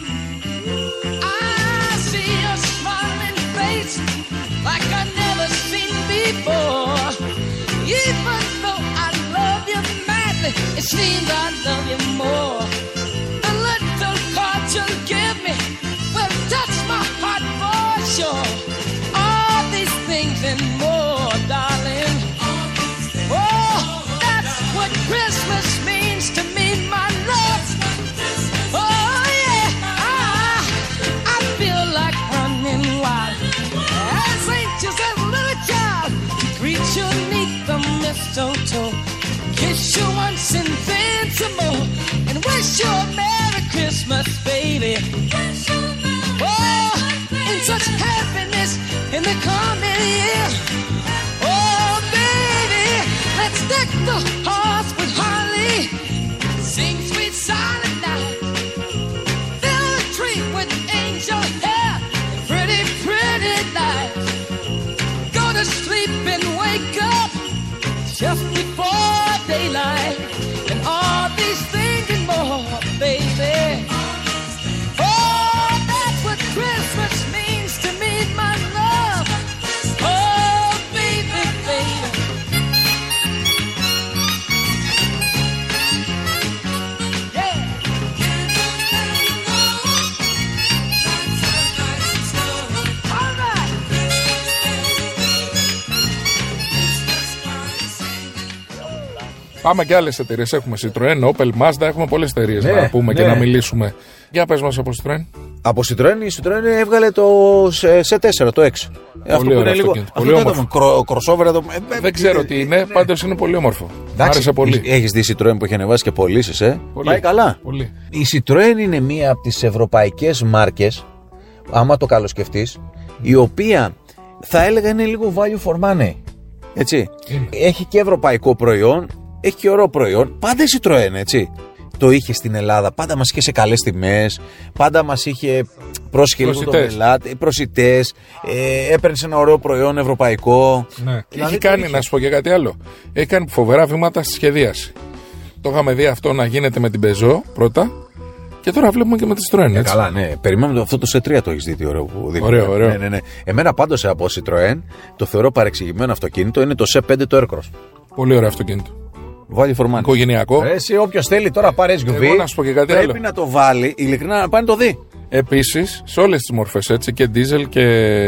I see your smiling face like I never seen before. Even though I love you madly, it seems I love you more. The little card you'll give me will touch my heart for sure. All these things and more, darling. Oh, that's what Christmas means to me, my love. Oh yeah, I, I feel like running wild as anxious as a little child. Greet you neath the mistletoe, kiss you once and then some more, and wish you a Merry Christmas, baby. Oh, and such happiness in the coming year. Oh, baby, let's deck the halls with holly, sing sweet silent night, fill the tree with angel hair and pretty, pretty lights. Go to sleep and wake up just before daylight, and all these things and more, baby. Oh, that's what Christmas means to me, my love. Oh, baby, baby. Yeah. All right. Πάμε και άλλες εταιρείες. Έχουμε Citroën, Opel, Mazda, έχουμε πολλές εταιρείες Ναι, να πούμε ναι. και να μιλήσουμε Για πες μας από Citroën. Από Citroën, η Citroën έβγαλε το σι τέσσερα, το έξι. Αυτό που είναι λίγο. Πολύ αυτό το crossover εδώ. Δεν ξέρω τι είναι, πάντως είναι πολύ όμορφο. Μ' άρεσε πολύ. Έχεις δει Citroën που έχει ανεβάσει και πωλήσεις, ε. Πολύ. Πάει καλά. Πολύ. Η Citroën είναι μία από τις ευρωπαϊκές μάρκες, άμα το καλοσκεφτείς, η οποία θα έλεγα είναι λίγο value for money. Έτσι. Είναι. Έχει και ευρωπαϊκό προϊόν, έχει και ωραίο προϊόν. Πάντα η Citroën, έτσι. Το είχε στην Ελλάδα, πάντα μας είχε σε καλές τιμές, πάντα μας είχε πρόσχε λίγο τον πελάτη, προσιτές, ε, έπαιρνε ένα ωραίο προϊόν ευρωπαϊκό. Ναι. Δηλαδή, έχει κάνει, να σου πω και κάτι άλλο. Έχει κάνει φοβερά βήματα στη σχεδίαση. Το είχαμε δει αυτό να γίνεται με την Peugeot πρώτα και τώρα βλέπουμε και με τη Citroën. Ε, καλά, ναι. Περιμένουμε αυτό το σι τρία, το έχει δει τι ωραίο που δείχνει. Ωραίο, ωραίο. Ναι, ναι, ναι. Εμένα πάντως από Citroën το θεωρώ παρεξηγημένο αυτοκίνητο είναι το σι πέντε το Aircross. Πολύ ωραίο αυτοκίνητο. Βάλει φορμάνι. Οικογενειακό. Εσύ, όποιος θέλει τώρα πάρει ες γιου βι. Εγώ να σου πω και κάτι πρέπει άλλο. να το βάλει, ειλικρινά να πάει να το δει. Επίσης, σε όλες τις μορφές, έτσι, και diesel και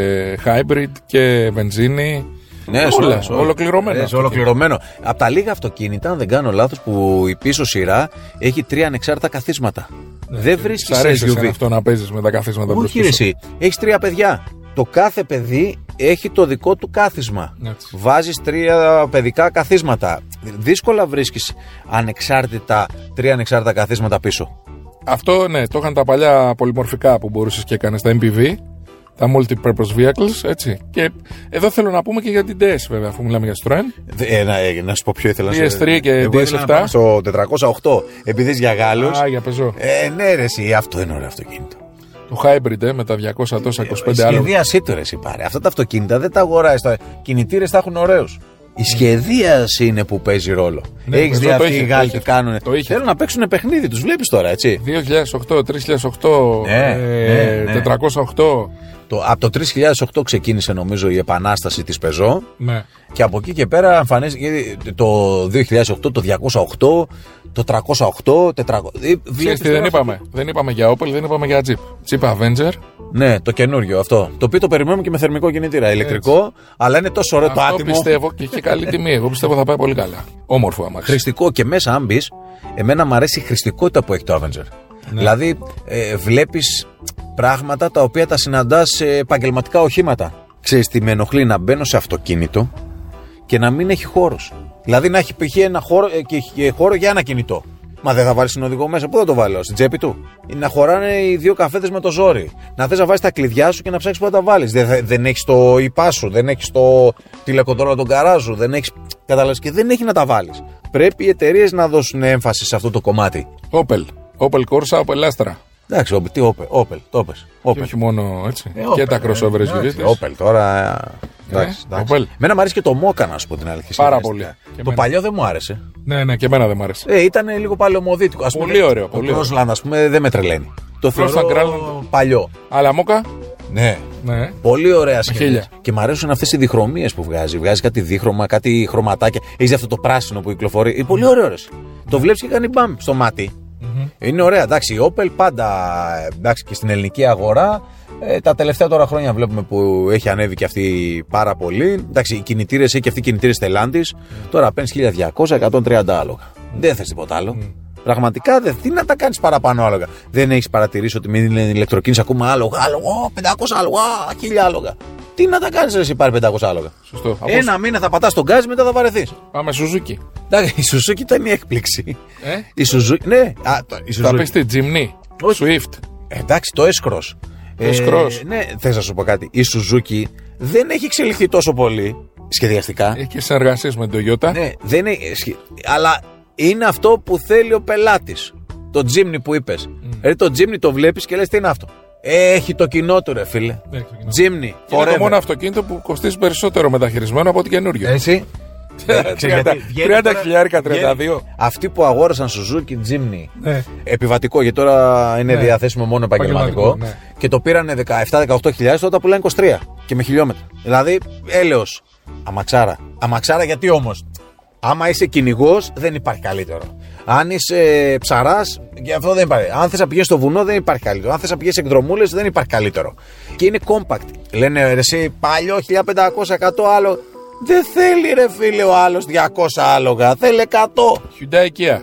hybrid και βενζίνη. Ναι, όλα, όλα, ολοκληρωμένο. Ναι, ολοκληρωμένο. Από τα λίγα αυτοκίνητα, αν δεν κάνω λάθος, που η πίσω σειρά έχει τρία ανεξάρτητα καθίσματα. Ναι, δεν βρίσκεις σ' αρέσει ες γιου βι. αυτό να παίζεις με τα καθίσματα μπροστά. Όχι, ρε, εσύ. Έχεις τρία παιδιά. Το κάθε παιδί έχει το δικό του κάθισμα. Έτσι. Βάζεις τρία παιδικά καθίσματα. Δύσκολα βρίσκεις ανεξάρτητα, τρία ανεξάρτητα καθίσματα πίσω. Αυτό, ναι, το είχαν τα παλιά πολυμορφικά που μπορούσες και έκανες τα εμ πι βι, τα multi-purpose vehicles, έτσι. Και εδώ θέλω να πούμε και για την ντι ες, βέβαια, αφού μιλάμε για Citroën. Ε, να, ε, να σου πω ποιο ήθελα να ντι ες θρι και ντι ες επτά. Στο τετρακόσια οκτώ, επειδή είσαι για Γάλλους. Α, για Peugeot. Ε, ναι, ρε, εσύ, αυτό είναι ωραίο αυτοκίνητο. Το hybrid, ε, με τα διακόσια είκοσι πέντε άλογα. Σχεδίασή του, ρε, εσύ, πάρε. Αυτά τα αυτοκίνητα δεν τα αγοράζεις. Τα κινητήρες θα έχουν ωραίους. Η σχεδίαση είναι που παίζει ρόλο. Ναι, Έχεις δει το αυτοί είχε, οι το Γάλλοι είχε. τι κάνουν. Το είχε. Θέλουν να παίξουν παιχνίδι, τους βλέπεις τώρα, έτσι. δύο χιλιάδες οκτώ, τρεις χιλιάδες οκτώ, Ναι, ε, ναι, ναι. τετρακόσια οκτώ. Το, από το τρεις χιλιάδες οκτώ ξεκίνησε νομίζω η επανάσταση της Peugeot. Ναι. Και από εκεί και πέρα εμφανίστηκε το δύο χιλιάδες οκτώ, το διακόσια οκτώ, το τριακόσια οκτώ, τετρακόσια. Ξέρεις τι δεν είπαμε. Δεν είπαμε για Opel, δεν είπαμε για Jeep. Jeep Avenger. Ναι, το καινούριο αυτό. Το οποίο το περιμένουμε και με θερμικό κινητήρα. Ηλεκτρικό, αλλά είναι τόσο ωραίο το Αυτό άτιμο. πιστεύω και έχει καλή τιμή. Εγώ πιστεύω θα πάει πολύ καλά. Όμορφο αμάξι. Χρηστικό και μέσα, αν μπει, εμένα μου αρέσει η χρηστικότητα που έχει το Avenger. Ναι. Δηλαδή, ε, βλέπεις πράγματα τα οποία τα συναντάς σε επαγγελματικά οχήματα. Ξέρεις τι με ενοχλεί, να μπαίνω σε αυτοκίνητο και να μην έχει χώρος. Δηλαδή να έχει π.χ. ένα χώρο, ε, και, και χώρο για ένα κινητό. Μα δεν θα βάλει τον οδηγό μέσα, πού θα το βάλω, στην τσέπη του. Να χωράνε οι δύο καφέδες με το ζόρι. Να θες να βάλεις τα κλειδιά σου και να ψάξεις πού θα τα βάλεις. Δεν, δεν έχεις το ΙΠΑ σου, δεν έχεις το τηλεκοντρόλα των καράζ σου, δεν έχεις. Κατάλαβες, και δεν έχει να τα βάλεις. Πρέπει οι εταιρείες να δώσουν έμφαση σε αυτό το κομμάτι. Opel. Opel Corsa, Opel Astra. Εντάξει, Opel, τι Opel, Opel, το πες. Και Opel. όχι μόνο έτσι. Ε, και Opel, τα crossover ε, ες γιου βι. εντάξει, Opel τώρα. Εντάξει, εντάξει. Opel. Εμένα μου αρέσει και το Mocha, να σου πω την αλήθεια. Πάρα σχεδιαστικά. πολύ. Και Το εμένα. παλιό δεν μου άρεσε. Ναι, ναι, και εμένα δεν μ' άρεσε. Ε, ήταν λίγο παλαιομοδίτικο. Ας Πολύ πούμε, ωραίο, Το πολύ ωραίο. Crossland, ας πούμε, δεν με τρελαίνει. Το Crossland, θεωρώ Grandland. παλιό. Αλλά Mocha. Ναι. Ναι. Πολύ ωραία σχέδια. χίλια. Και μου αρέσουν αυτές οι διχρωμίες που βγάζει. Βγάζει κάτι δίχρωμα, κάτι χρωματάκια. Έχει αυτό το πράσινο που κυκλοφορεί. Είναι πολύ ωραίο. Ρε. Το βλέπει και κάνει μπαμ στο μάτι. Mm-hmm. Είναι ωραία. Εντάξει, η Opel πάντα εντάξει, και στην ελληνική αγορά. Ε, τα τελευταία τώρα χρόνια βλέπουμε που έχει ανέβει και αυτή πάρα πολύ. Εντάξει, οι κινητήρες, έχει και αυτή οι κινητήρες Stellantis. Mm. Τώρα παίρνει χίλια διακόσια με εκατόν τριάντα άλογα. Mm. Δεν θες τίποτα άλλο. Mm. Πραγματικά δεν. Τι να τα κάνεις παραπάνω άλογα. Δεν έχεις παρατηρήσει ότι μην είναι ηλεκτροκίνηση ακόμα άλογα. Άλογα, πεντακόσια άλογα, χίλια άλογα. Τι να τα κάνεις εσύ πάρει πεντακόσια άλογα. Σωστό. Ένα Από... μήνα θα πατάς τον γκάζι, μετά θα βαρεθείς. Πάμε Suzuki. Εντάξει, η Suzuki ήταν η έκπληξη. Ε? Η Suzuki. Ναι, α, το, η Θα Suzuki. πεις τι, Jimny, Όχι. Swift. Εντάξει, το S-Cross. Το S-Cross. ναι, θες να σου πω κάτι. Η Suzuki δεν έχει εξελιχθεί τόσο πολύ σχεδιαστικά. Έχει και συνεργασίες με την Toyota. Ναι, δεν έχει, σχε- αλλά είναι αυτό που θέλει ο πελάτης. Το Jimny που είπες. Mm. Δηλαδή το Jimny το βλέπεις και λες τι είναι αυτό. Έχει το κοινό του, ρε φίλε. Έχει το κοινό. Jimny, Είναι forever. το μόνο αυτοκίνητο που κοστίζει περισσότερο μεταχειρισμένο από ό,τι καινούριο. Εσύ. τριάντα χιλιάρικα, τριάντα δύο. Αυτοί που αγόρασαν Suzuki Jimny Ναι. επιβατικό, γιατί τώρα είναι Ναι. διαθέσιμο μόνο επαγγελματικό, Επαγγελματικό, ναι. και το πήρανε δεκαεπτά δεκαοκτώ χιλιάδες, τότε πουλάνε είκοσι τρία και με χιλιόμετρα. Δηλαδή, έλεος. Αμαξάρα. Αμαξάρα γιατί όμως. Άμα είσαι κυνηγός, δεν υπάρχει καλύτερο. Αν είσαι ψαράς, και αυτό δεν υπάρχει. Αν θες να πηγαίνεις στο βουνό, δεν υπάρχει καλύτερο. Αν θες να πηγαίνεις εκδρομούλες, δεν υπάρχει καλύτερο. Και είναι compact. Λένε ρε, εσύ παλιό χίλια πεντακόσια εκατό άλλο. Δεν θέλει ρε φίλε ο άλλος διακόσια άλογα. Θέλει εκατό. Hyundai Kia.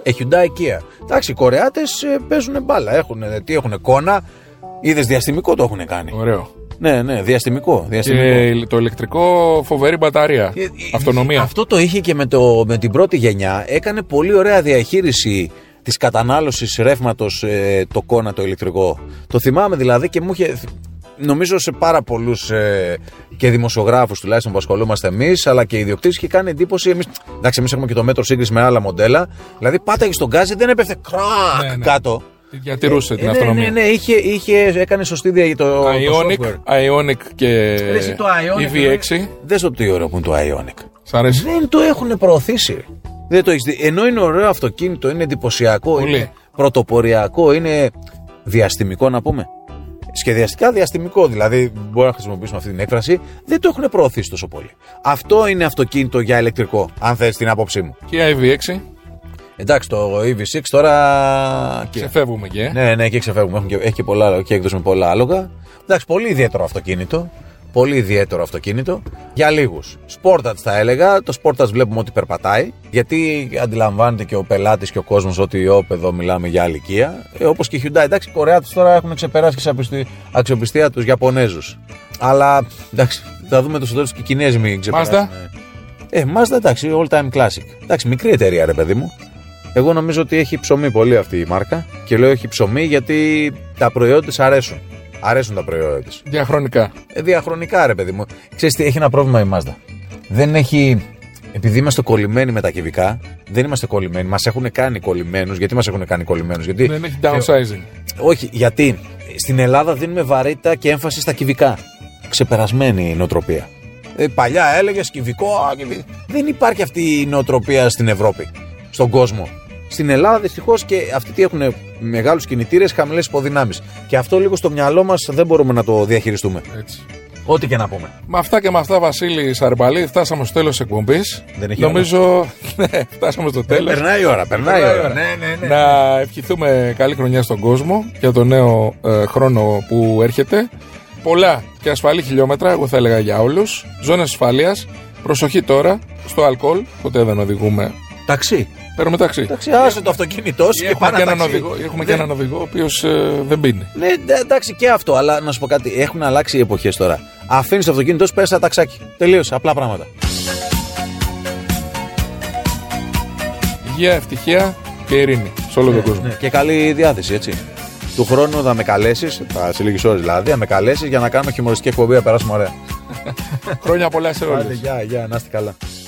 Ε, Hyundai Kia. Εντάξει, οι Κορεάτες ε, παίζουν μπάλα. Έχουν, τι έχουν, κόνα. Είδες διαστημικό το έχουν κάνει. Ωραίο. Ναι, ναι, διαστημικό. διαστημικό. Και το ηλεκτρικό, φοβερή μπαταρία. Ε, ε, αυτονομία. Αυτό το είχε και με, το, με την πρώτη γενιά. Έκανε πολύ ωραία διαχείριση της κατανάλωσης ρεύματος ε, το κόνα το ηλεκτρικό. Το θυμάμαι δηλαδή και μου είχε. Νομίζω σε πάρα πολλούς ε, και δημοσιογράφους τουλάχιστον που ασχολούμαστε εμείς, αλλά και οι ιδιοκτήτες, και κάνει εντύπωση. Εμείς, εντάξει, εμείς έχουμε και το μέτρο σύγκριση με άλλα μοντέλα. Δηλαδή, πάταγε στον γκάζι, δεν έπεφτε κρακ ναι, ναι. κάτω. Διατηρούσε ε, την ε, αυτονομία. Ναι, ναι, είχε, είχε, έκανε σωστή δια, το, Ionic, το Ionic και το Ionic, ι βι έξι. Δες το τι ωραίο που είναι το Ionic. Σ' αρέσει? Δεν το έχουν προωθήσει. Δεν το έχεις δει. Ενώ είναι ωραίο αυτοκίνητο, είναι εντυπωσιακό, πολύ. Είναι πρωτοποριακό, είναι διαστημικό να πούμε. Σχεδιαστικά διαστημικό, δηλαδή μπορούμε να χρησιμοποιήσουμε αυτή την έκφραση, δεν το έχουν προωθήσει τόσο πολύ. Αυτό είναι αυτοκίνητο για ηλεκτρικό, αν θες την άποψή μου. Και ι βι έξι. Εντάξει, το ι βι έξι τώρα. Ξεφεύγουμε και. Ναι, ναι, και ξεφεύγουμε. Έχει και, έχει και, πολλά, και έκδοση με πολλά άλογα. Εντάξει, πολύ ιδιαίτερο αυτοκίνητο. Πολύ ιδιαίτερο αυτοκίνητο. Για λίγους. Sportage θα έλεγα. Το Sportage βλέπουμε ότι περπατάει. Γιατί αντιλαμβάνεται και ο πελάτης και ο κόσμος ότι όπ, εδώ μιλάμε για ηλικία. Ε, όπως και η Hyundai. Εντάξει, οι Κορεάτες τώρα έχουν ξεπεράσει και αξιοπιστία τους Ιαπωνέζους. Αλλά εντάξει, θα δούμε το στο τέλος και οι Κινέζοι μην ξεπεράσουν. Mazda. Ε, Mazda εντάξει, all time classic. Εντάξει, μικρή εταιρεία ρε παιδί μου. Εγώ νομίζω ότι έχει ψωμί πολύ αυτή η μάρκα. Και λέω έχει ψωμί γιατί τα προϊόντα της αρέσουν. Αρέσουν τα προϊόντα της. Διαχρονικά. Ε, διαχρονικά, ρε παιδί μου. Ξέρεις τι, έχει ένα πρόβλημα η Mazda. Δεν έχει. Επειδή είμαστε κολλημένοι με τα κυβικά, δεν είμαστε κολλημένοι. Μας έχουν κάνει κολλημένους. Γιατί μας έχουν κάνει κολλημένους? Γιατί. Δεν έχει downsizing. Όχι, γιατί στην Ελλάδα δίνουμε βαρύτητα και έμφαση στα κυβικά. Ξεπερασμένη η νοοτροπία. Ε, παλιά έλεγε κυβικό. Κυβι... Δεν υπάρχει αυτή η νοοτροπία στην Ευρώπη, στον κόσμο. Στην Ελλάδα δυστυχώς και αυτοί τι έχουν μεγάλους κινητήρες, χαμηλές υποδυνάμεις. Και αυτό λίγο στο μυαλό μας δεν μπορούμε να το διαχειριστούμε. Έτσι. Ό,τι και να πούμε. Με αυτά και με αυτά, Βασίλη Σαρμπαλή, φτάσαμε στο τέλος της εκπομπής. Δεν έχει Νομίζω. Ναι, φτάσαμε στο τέλος. Ε, περνάει η ώρα, περνάει η ώρα. Ναι, ναι, ναι. Να ευχηθούμε καλή χρονιά στον κόσμο για τον νέο ε, χρόνο που έρχεται. Πολλά και ασφαλή χιλιόμετρα, εγώ θα έλεγα για όλους. Ζώνες ασφαλείας. Προσοχή τώρα στο αλκοόλ. Ποτέ δεν οδηγούμε. Ταξί. Παίρνουμε ταξί. Εντάξει, άσε το αυτοκίνητό σου και έχουμε πάμε και, έναν έναν οδηγό, έχουμε και έναν οδηγό ο οποίος ε, δεν πίνει. Ναι, εντάξει και αυτό, αλλά να σου πω κάτι. Έχουν αλλάξει οι εποχές τώρα. Αφήνεις το αυτοκίνητό σου, πες ένα ταξάκι. Τελείωσε, απλά πράγματα. Υγεία, ευτυχία και ειρήνη σε όλο τον κόσμο. Ναι, και καλή διάθεση, έτσι. Του χρόνου θα με καλέσεις, θα σε λίγες ώρες δηλαδή, θα με καλέσεις για να κάνουμε χιουμοριστική εκπομπή, να περάσουμε ωραία. Χρόνια πολλά σε όλους. Άντε, γεια, γεια, να είστε καλά.